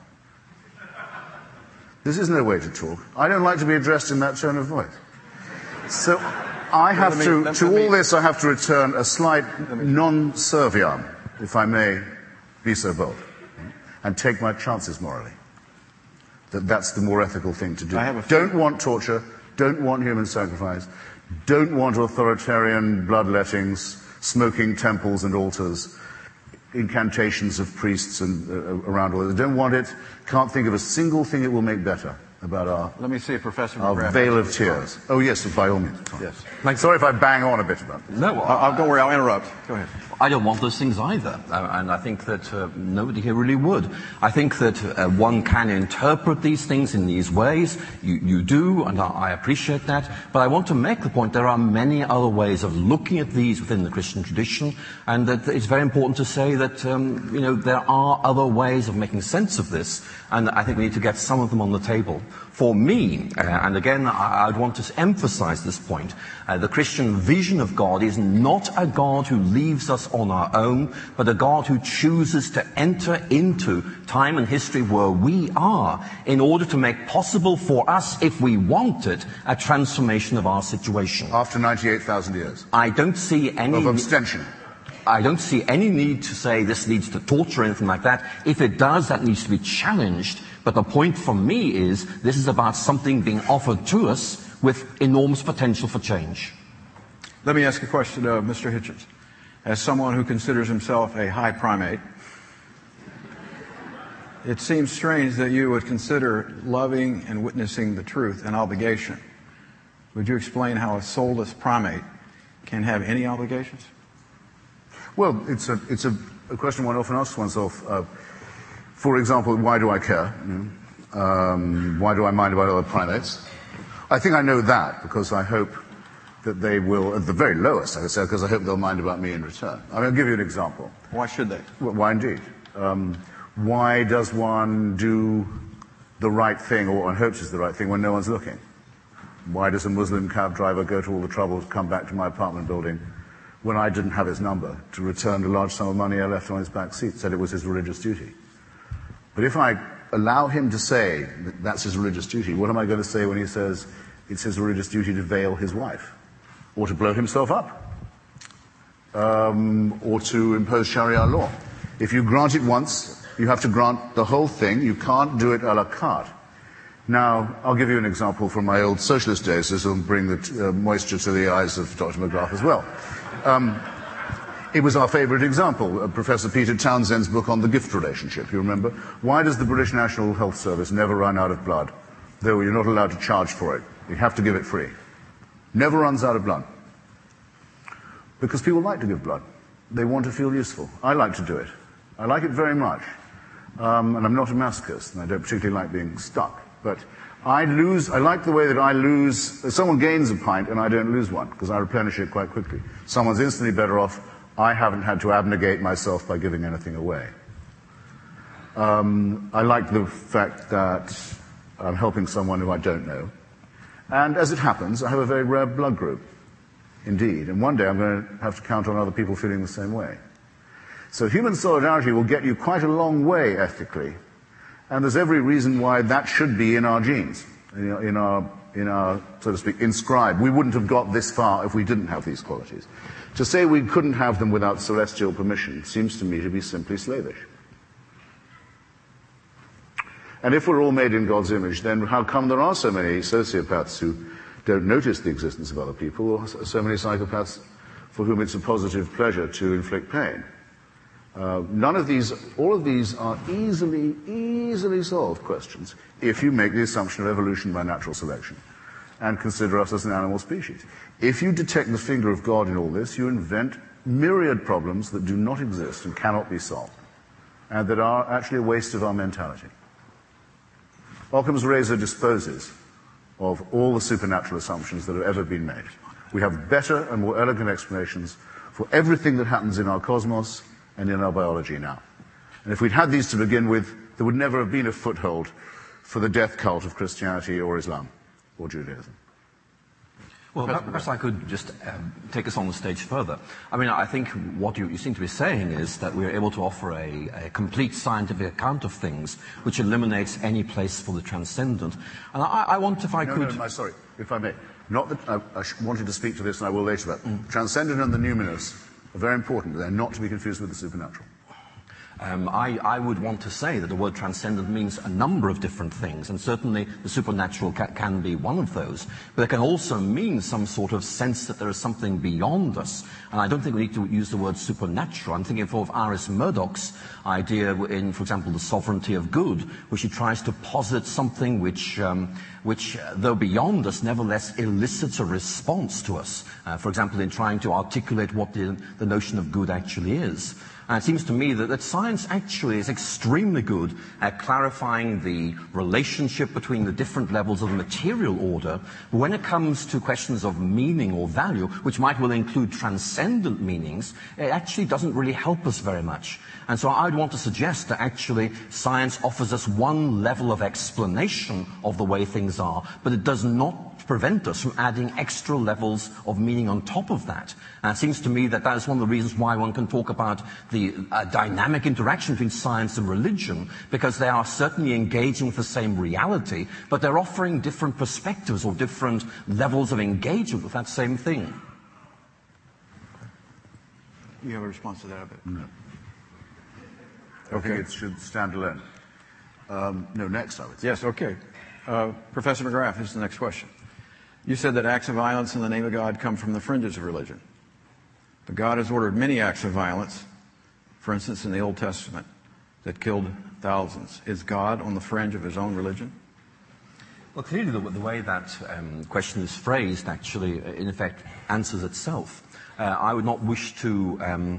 This is no way to talk. I don't like to be addressed in that tone of voice. So I have all this I have to return a slight non-serviam, if I may be so bold, and take my chances morally. That's the more ethical thing to do. Don't want torture, don't want human sacrifice, don't want authoritarian bloodlettings, smoking temples and altars, incantations of priests and around all this. Don't want it, can't think of a single thing it will make better about our,
let me see if Professor
our veil of tears. Oh yes, by all means.
Yes.
Sorry if I bang on a bit about this.
No,
don't worry, I'll interrupt. Go ahead.
I don't want those things either, and I think that nobody here really would. I think that one can interpret these things in these ways. You do, and I appreciate that. But I want to make the point there are many other ways of looking at these within the Christian tradition, and that it's very important to say that there are other ways of making sense of this, and I think we need to get some of them on the table. For me, and again, I'd want to emphasize this point, the Christian vision of God is not a God who leaves us on our own, but a God who chooses to enter into time and history where we are in order to make possible for us, if we want it, a transformation of our situation.
After 98,000 years.
I don't see any...
Of abstention.
I don't see any need to say this leads to torture or anything like that. If it does, that needs to be challenged. But the point for me is this is about something being offered to us with enormous potential for change.
Let me ask a question of Mr. Hitchens. As someone who considers himself a high primate, it seems strange that you would consider loving and witnessing the truth an obligation. Would you explain how a soulless primate can have any obligations?
Well, it's a question one often asks oneself. For example, why do I care? Why do I mind about other primates? I think I know that because I hope that they will, at the very lowest, I would say, because I hope they'll mind about me in return. I mean, I'll give you an example.
Why should they?
Well, why indeed? Why does one do the right thing, or one hopes it's the right thing, when no one's looking? Why does a Muslim cab driver go to all the trouble to come back to my apartment building when I didn't have his number, to return a large sum of money I left on his back seat, said it was his religious duty? But if I allow him to say that that's his religious duty, what am I going to say when he says it's his religious duty to veil his wife, or to blow himself up, or to impose Sharia law? If you grant it once, you have to grant the whole thing. You can't do it a la carte. Now, I'll give you an example from my old socialist days. This will bring the moisture to the eyes of Dr. McGrath as well. It was our favourite example, Professor Peter Townsend's book on the gift relationship, you remember? Why does the British National Health Service never run out of blood, though you're not allowed to charge for it? You have to give it free. Never runs out of blood. Because people like to give blood. They want to feel useful. I like to do it. I like it very much. And I'm not a masochist, and I don't particularly like being stuck. But I like the way that I lose, someone gains a pint and I don't lose one, because I replenish it quite quickly. Someone's instantly better off. I haven't had to abnegate myself by giving anything away. I like the fact that I'm helping someone who I don't know. And as it happens, I have a very rare blood group, indeed. And one day I'm going to have to count on other people feeling the same way. So human solidarity will get you quite a long way ethically. And there's every reason why that should be in our genes, in our, so to speak, inscribed. We wouldn't have got this far if we didn't have these qualities. To say we couldn't have them without celestial permission seems to me to be simply slavish. And if we're all made in God's image, then how come there are so many sociopaths who don't notice the existence of other people, or so many psychopaths for whom it's a positive pleasure to inflict pain? All of these are easily solved questions if you make the assumption of evolution by natural selection and consider us as an animal species. If you detect the finger of God in all this, you invent myriad problems that do not exist and cannot be solved, and that are actually a waste of our mentality. Occam's razor disposes of all the supernatural assumptions that have ever been made. We have better and more elegant explanations for everything that happens in our cosmos and in our biology now. And if we'd had these to begin with, there would never have been a foothold for the death cult of Christianity or Islam or Judaism.
Well, perhaps I could just take us on the stage further. I mean, I think what you seem to be saying is that we're able to offer a complete scientific account of things which eliminates any place for the transcendent. And I want, if I could...
No, sorry, if I may. Not that I wanted to speak to this, and I will later, but transcendent and the numinous are very important. They're not to be confused with the supernatural.
I would want to say that the word transcendent means a number of different things, and certainly the supernatural can be one of those, but it can also mean some sort of sense that there is something beyond us. And I don't think we need to use the word supernatural. I'm thinking of Iris Murdoch's idea in, for example, The Sovereignty of Good, where she tries to posit something which which, though beyond us, nevertheless elicits a response to us. For example, in trying to articulate what the notion of good actually is. And it seems to me that science actually is extremely good at clarifying the relationship between the different levels of the material order. But when it comes to questions of meaning or value, which might well include transcendent meanings, it actually doesn't really help us very much. And so I'd want to suggest that actually science offers us one level of explanation of the way things are, but it does not prevent us from adding extra levels of meaning on top of that. And it seems to me that is one of the reasons why one can talk about the dynamic interaction between science and religion, because they are certainly engaging with the same reality, but they're offering different perspectives or different levels of engagement with that same thing.
You have a response to that?
No.
Okay.
I think it should stand alone. No, next, I would say.
Yes, okay. Professor McGrath, this is the next question. You said that acts of violence in the name of God come from the fringes of religion. But God has ordered many acts of violence, for instance, in the Old Testament, that killed thousands. Is God on the fringe of his own religion?
Well, clearly the way that question is phrased actually, in effect, answers itself. I would not wish to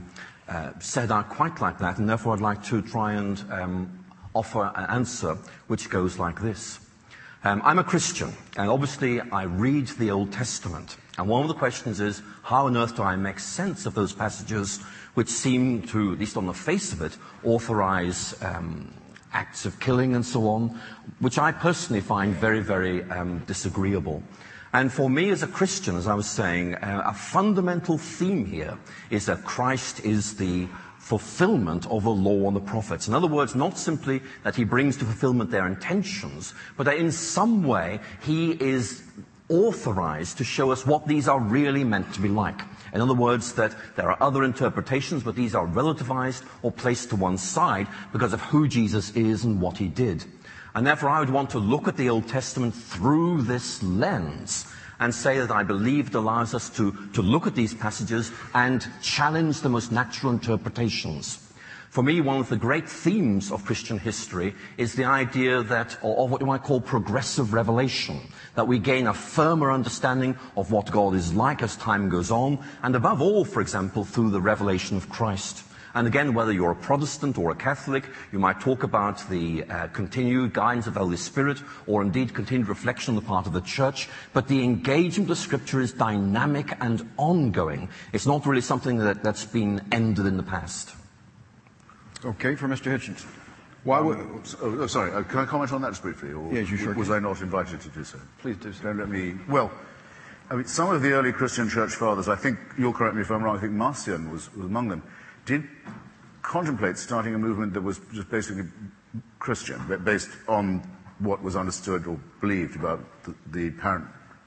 set out quite like that, and therefore I'd like to try and offer an answer which goes like this. I'm a Christian, and obviously I read the Old Testament. And one of the questions is, how on earth do I make sense of those passages which seem to, at least on the face of it, authorize acts of killing and so on, which I personally find very, very disagreeable. And for me as a Christian, as I was saying, a fundamental theme here is that Christ is the fulfillment of the law and the prophets. In other words, not simply that he brings to fulfillment their intentions, but that in some way he is authorized to show us what these are really meant to be like. In other words, that there are other interpretations, but these are relativized or placed to one side because of who Jesus is and what he did. And therefore I would want to look at the Old Testament through this lens and say that I believe it allows us to look at these passages and challenge the most natural interpretations. For me, one of the great themes of Christian history is the idea that, or what you might call progressive revelation, that we gain a firmer understanding of what God is like as time goes on, and above all, for example, through the revelation of Christ. And again, whether you're a Protestant or a Catholic, you might talk about the continued guidance of the Holy Spirit, or indeed continued reflection on the part of the Church. But the engagement of Scripture is dynamic and ongoing. It's not really something that's been ended in the past.
Okay, for Mr. Hitchens.
Why would... sorry, can I comment on that just briefly? Or
yes, you sure
was
can.
I not invited to do so?
Please do so.
Don't let me... Well, I mean, some of the early Christian church fathers, I think, you'll correct me if I'm wrong, I think Marcion was among them, did contemplate starting a movement that was just basically Christian, based on what was understood or believed about the apparent,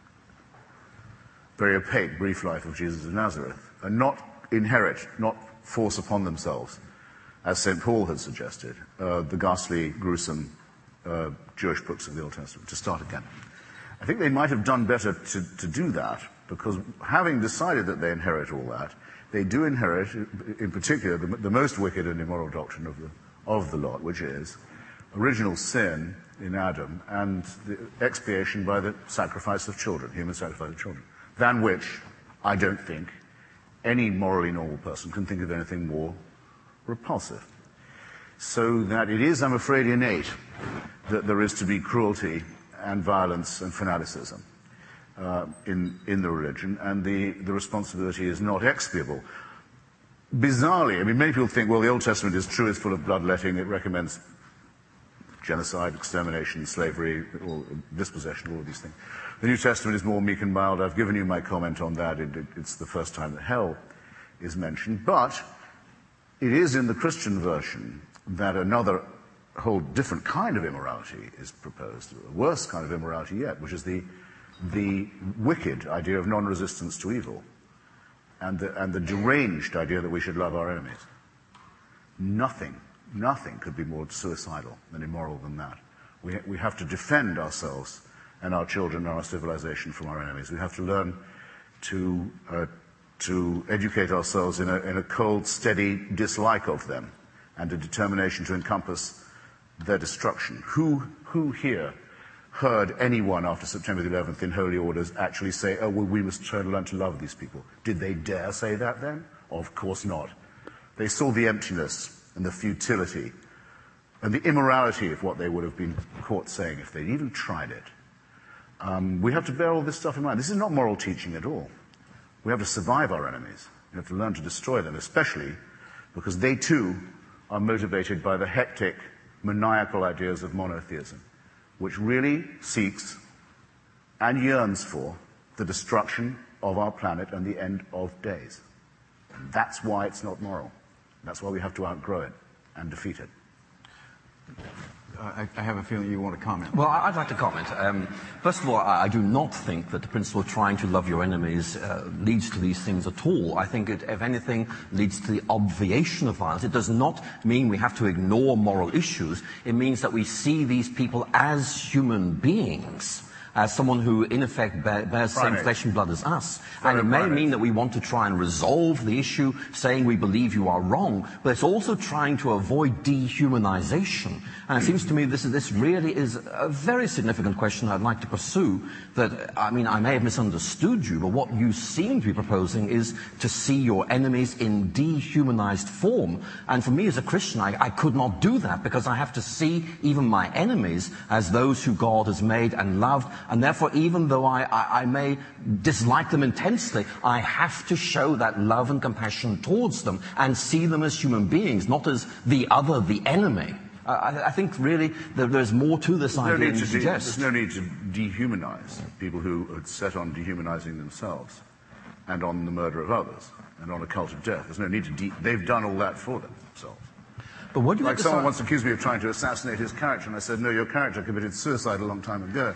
very opaque, brief life of Jesus of Nazareth, and not inherit, not force upon themselves, as St. Paul had suggested, the ghastly, gruesome Jewish books of the Old Testament, to start again. I think they might have done better to do that, because having decided that they inherit all that, they do inherit, in particular, the most wicked and immoral doctrine of the lot, which is original sin in Adam and the expiation by the sacrifice of children, human sacrifice of children, than which I don't think any morally normal person can think of anything more repulsive. So that it is, I'm afraid, innate that there is to be cruelty and violence and fanaticism in the religion, and the responsibility is not expiable. Bizarrely, I mean, many people think, well, the Old Testament is true, it's full of bloodletting, it recommends genocide, extermination, slavery, or dispossession, all of these things. The New Testament is more meek and mild. I've given you my comment on that. It's the first time that hell is mentioned. But it is in the Christian version that another whole different kind of immorality is proposed, a worse kind of immorality yet, which is the wicked idea of non-resistance to evil, and the deranged idea that we should love our enemies. Nothing could be more suicidal and immoral than that. We have to defend ourselves and our children and our civilization from our enemies. We have to learn to educate ourselves in a cold, steady dislike of them, and a determination to encompass their destruction. Who here heard anyone after September the 11th in holy orders actually say, oh, well, we must learn to love these people. Did they dare say that then? Of course not. They saw the emptiness and the futility and the immorality of what they would have been caught saying if they'd even tried it. We have to bear all this stuff in mind. This is not moral teaching at all. We have to survive our enemies. We have to learn to destroy them, especially because they too are motivated by the hectic, maniacal ideas of monotheism, which really seeks and yearns for the destruction of our planet and the end of days. And that's why it's not moral. That's why we have to outgrow it and defeat it.
I have a feeling you want to comment.
Well, I'd like to comment. First of all, I do not think that the principle of trying to love your enemies leads to these things at all. I think it, if anything, leads to the obviation of violence. It does not mean we have to ignore moral issues. It means that we see these people as human beings, as someone who, in effect, bears the same flesh and blood as us. And it may mean that we want to try and resolve the issue, saying we believe you are wrong, but it's also trying to avoid dehumanization. And it seems to me this really is a very significant question I'd like to pursue. That, I mean, I may have misunderstood you, but what you seem to be proposing is to see your enemies in dehumanized form. And for me as a Christian, I could not do that, because I have to see even my enemies as those who God has made and loved. And therefore, even though I may dislike them intensely, I have to show that love and compassion towards them and see them as human beings, not as the other, the enemy. I think really there's more to this idea than you suggest.
There's no need to dehumanize people who are set on dehumanizing themselves and on the murder of others and on a cult of death. There's no need to they've done all that for themselves.
But what do you
like someone once accused me of trying to assassinate his character, and I said, no, your character committed suicide a long time ago.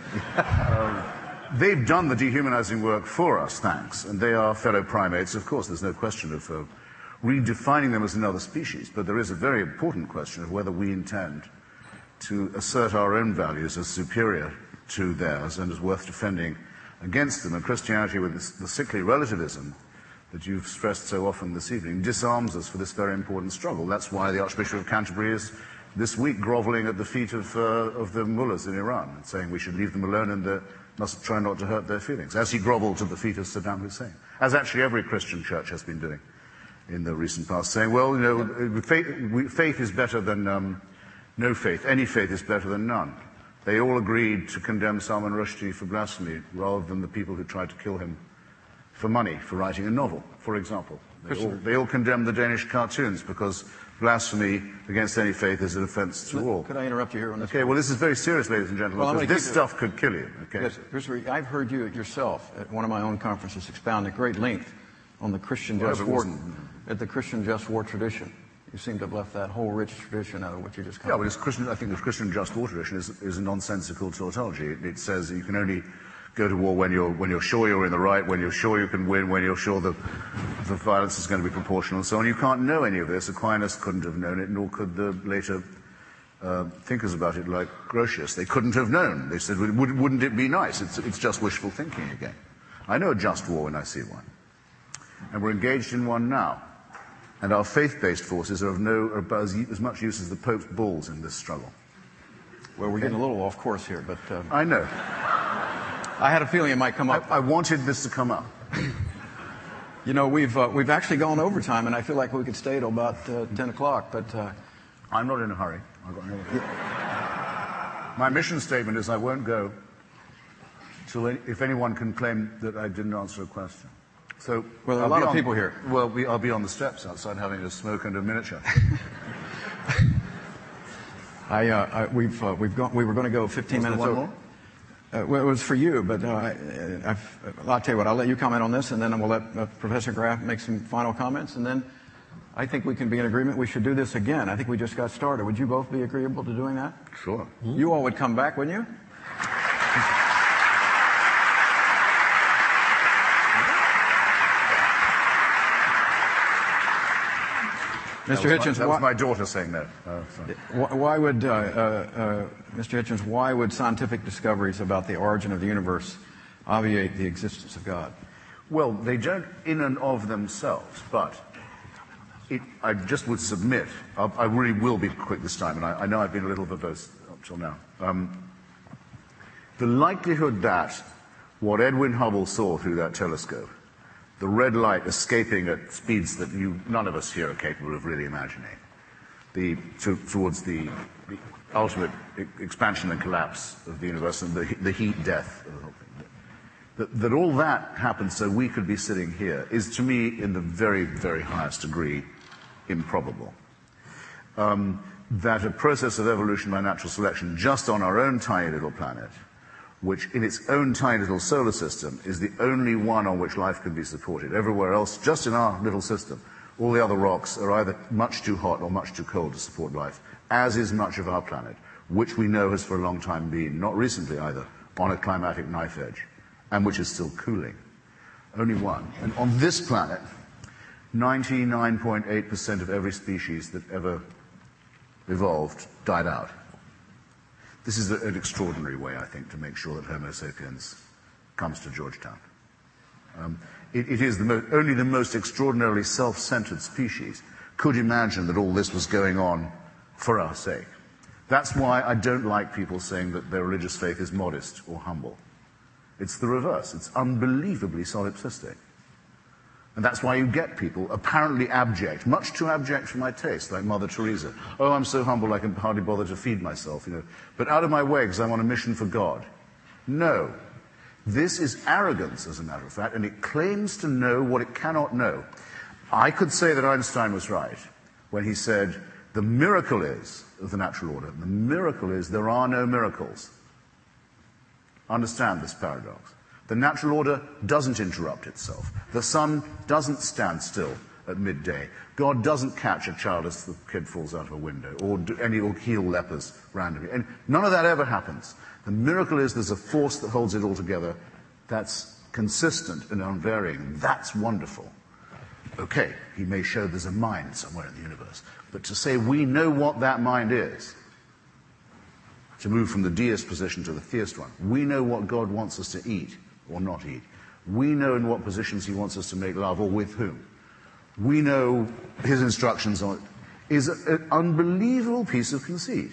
They've done the dehumanizing work for us, thanks, and they are fellow primates. Of course, there's no question of redefining them as another species, but there is a very important question of whether we intend to assert our own values as superior to theirs and as worth defending against them. And Christianity, with the sickly relativism that you've stressed so often this evening, disarms us for this very important struggle. That's why the Archbishop of Canterbury is this week groveling at the feet of the mullahs in Iran and saying we should leave them alone and must try not to hurt their feelings, as he grovelled at the feet of Saddam Hussein, as actually every Christian church has been doing in the recent past, saying, well, you know, faith is better than no faith. Any faith is better than none. They all agreed to condemn Salman Rushdie for blasphemy rather than the people who tried to kill him for money, for writing a novel, for example. They all condemned the Danish cartoons because blasphemy against any faith is an offence to all.
Could I interrupt you here on this?
Okay, well, this is very serious, ladies and gentlemen, because this stuff could kill you. Okay?
Yes, I've heard you yourself at one of my own conferences expound at great length on the Christian just war, at the Christian just war tradition. You seem to have left that whole rich tradition out of what you just commented.
Yeah, but I think the Christian just war tradition is a nonsensical tautology. It says that you can only go to war when you're sure you're in the right, when you're sure you can win, when you're sure the violence is going to be proportional, and so on. You can't know any of this. Aquinas couldn't have known it, nor could the later thinkers about it, like Grotius. They couldn't have known. They said, wouldn't it be nice? It's just wishful thinking again. I know a just war when I see one. And we're engaged in one now. And our faith-based forces are about as much use as the Pope's bulls in this struggle.
Well, we're getting a little off course here, but...
I know.
I had a feeling it might come up.
I wanted this to come up.
You know, we've actually gone overtime, and I feel like we could stay till about 10 o'clock, but...
I'm not in a hurry. I've got no... My mission statement is I won't go till if anyone can claim that I didn't answer a question. So,
well, there are a lot of people here.
Well, I'll be on the steps outside having a smoke and a miniature.
We were going to go 15 minutes over. Well, it was for you, but I'll tell you what, I'll let you comment on this, and then we'll let Professor Graff make some final comments, and then I think we can be in agreement we should do this again. I think we just got started. Would you both be agreeable to doing that?
Sure.
You all would come back, wouldn't you? Mr. Hitchens,
that was my daughter saying that.
Why would, Mr. Hitchens, why would scientific discoveries about the origin of the universe obviate the existence of God?
Well, they don't in and of themselves, but I just would submit, I really will be quick this time, and I know I've been a little verbose up till now. The likelihood that what Edwin Hubble saw through that telescope, the red light escaping at speeds that none of us here are capable of really imagining, towards the ultimate expansion and collapse of the universe and the heat death of the whole thing, that all that happened so we could be sitting here is, to me, in the very, very highest degree, improbable. That a process of evolution by natural selection just on our own tiny little planet, which in its own tiny little solar system is the only one on which life can be supported. Everywhere else, just in our little system, all the other rocks are either much too hot or much too cold to support life, as is much of our planet, which we know has for a long time been, not recently either, on a climatic knife edge, and which is still cooling. Only one. And on this planet, 99.8% of every species that ever evolved died out. This is an extraordinary way, I think, to make sure that Homo sapiens comes to Georgetown. It is only the most extraordinarily self-centered species could imagine that all this was going on for our sake. That's why I don't like people saying that their religious faith is modest or humble. It's the reverse. It's unbelievably solipsistic. And that's why you get people apparently abject, much too abject for my taste, like Mother Teresa. Oh, I'm so humble I can hardly bother to feed myself, but out of my way because I'm on a mission for God. No. This is arrogance, as a matter of fact, and it claims to know what it cannot know. I could say that Einstein was right when he said, the miracle is of the natural order. The miracle is there are no miracles. Understand this paradox. The natural order doesn't interrupt itself. The sun doesn't stand still at midday. God doesn't catch a child as the kid falls out of a window, or heal lepers randomly. And none of that ever happens. The miracle is there's a force that holds it all together that's consistent and unvarying. That's wonderful. Okay, he may show there's a mind somewhere in the universe. But to say we know what that mind is, to move from the deist position to the theist one, we know what God wants us to eat or not eat. We know in what positions he wants us to make love or with whom. We know his instructions on it, is an unbelievable piece of conceit.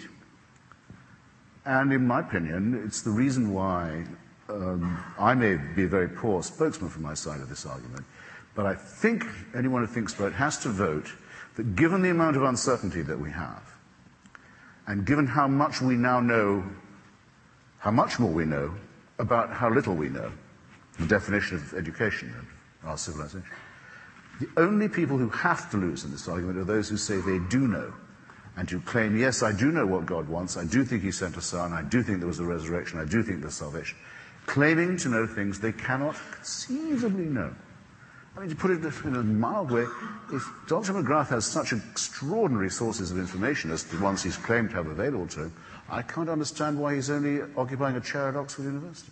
And in my opinion, it's the reason why I may be a very poor spokesman for my side of this argument, but I think anyone who thinks about it has to vote that given the amount of uncertainty that we have, and given how much we now know, how much more we know about how little we know, the definition of education and our civilization, the only people who have to lose in this argument are those who say they do know, and who claim, yes, I do know what God wants, I do think he sent a son, I do think there was a resurrection, I do think there's salvation, claiming to know things they cannot conceivably know. I mean, to put it in a mild way, if Dr. McGrath has such extraordinary sources of information as the ones he's claimed to have available to him, I can't understand why he's only occupying a chair at Oxford University.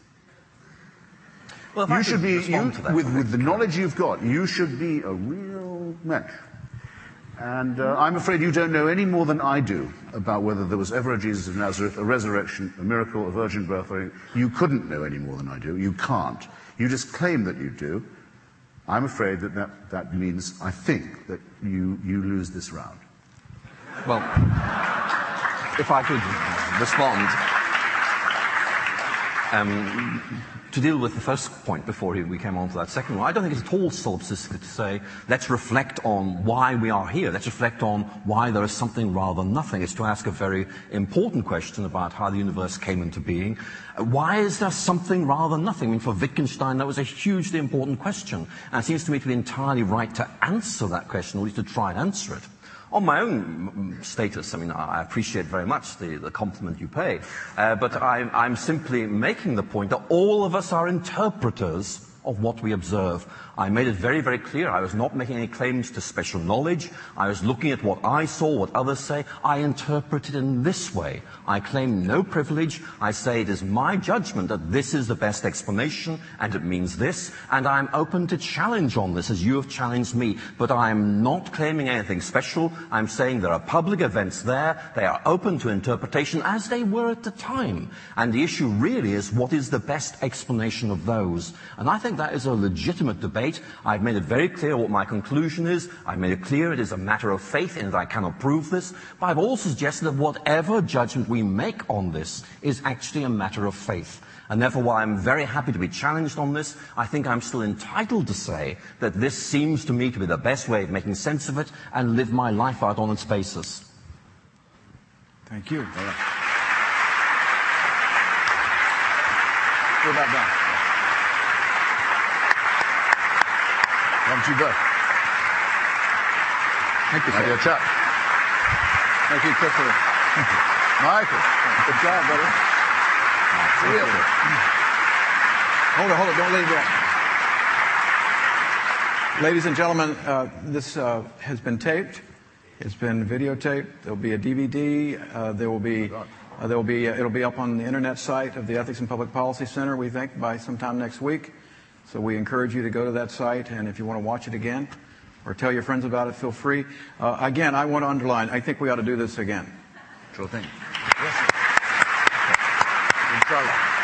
Well,
you should be, with the knowledge you've got, you should be a real mensch. And I'm afraid you don't know any more than I do about whether there was ever a Jesus of Nazareth, a resurrection, a miracle, a virgin birth. You couldn't know any more than I do. You can't. You just claim that you do. I'm afraid that means, I think, that you lose this round.
Well, if I could respond, to deal with the first point before we came on to that second one, I don't think it's at all solipsistic to say, let's reflect on why we are here. Let's reflect on why there is something rather than nothing. It's to ask a very important question about how the universe came into being. Why is there something rather than nothing? I mean, for Wittgenstein, that was a hugely important question. And it seems to me to be entirely right to answer that question, or at least to try and answer it. On my own status, I mean, I appreciate very much the compliment you pay, but I'm simply making the point that all of us are interpreters of what we observe. I made it very, very clear. I was not making any claims to special knowledge. I was looking at what I saw, what others say. I interpret it in this way. I claim no privilege. I say it is my judgment that this is the best explanation, and it means this, and I'm open to challenge on this, as you have challenged me. But I'm not claiming anything special. I'm saying there are public events there. They are open to interpretation, as they were at the time. And the issue really is, what is the best explanation of those? And I think think that is a legitimate debate. I've made it very clear what my conclusion is. I've made it clear it is a matter of faith and that I cannot prove this. But I've also suggested that whatever judgment we make on this is actually a matter of faith. And therefore, while I'm very happy to be challenged on this, I think I'm still entitled to say that this seems to me to be the best way of making sense of it and live my life out on its basis.
Thank you. What about that?
Why don't you go?
Thank you,
My
sir.
dear chap.
Thank you, Christopher.
Michael.
Good job, buddy.
Really?
Hold it. Don't leave yet. Ladies and gentlemen, this has been taped. It's been videotaped. There'll be a DVD. It'll be up on the internet site of the Ethics and Public Policy Center, we think, by sometime next week. So we encourage you to go to that site, and if you want to watch it again or tell your friends about it, feel free. Again, I want to underline, I think we ought to do this again.
Sure thing. Yes, sir. Inshallah.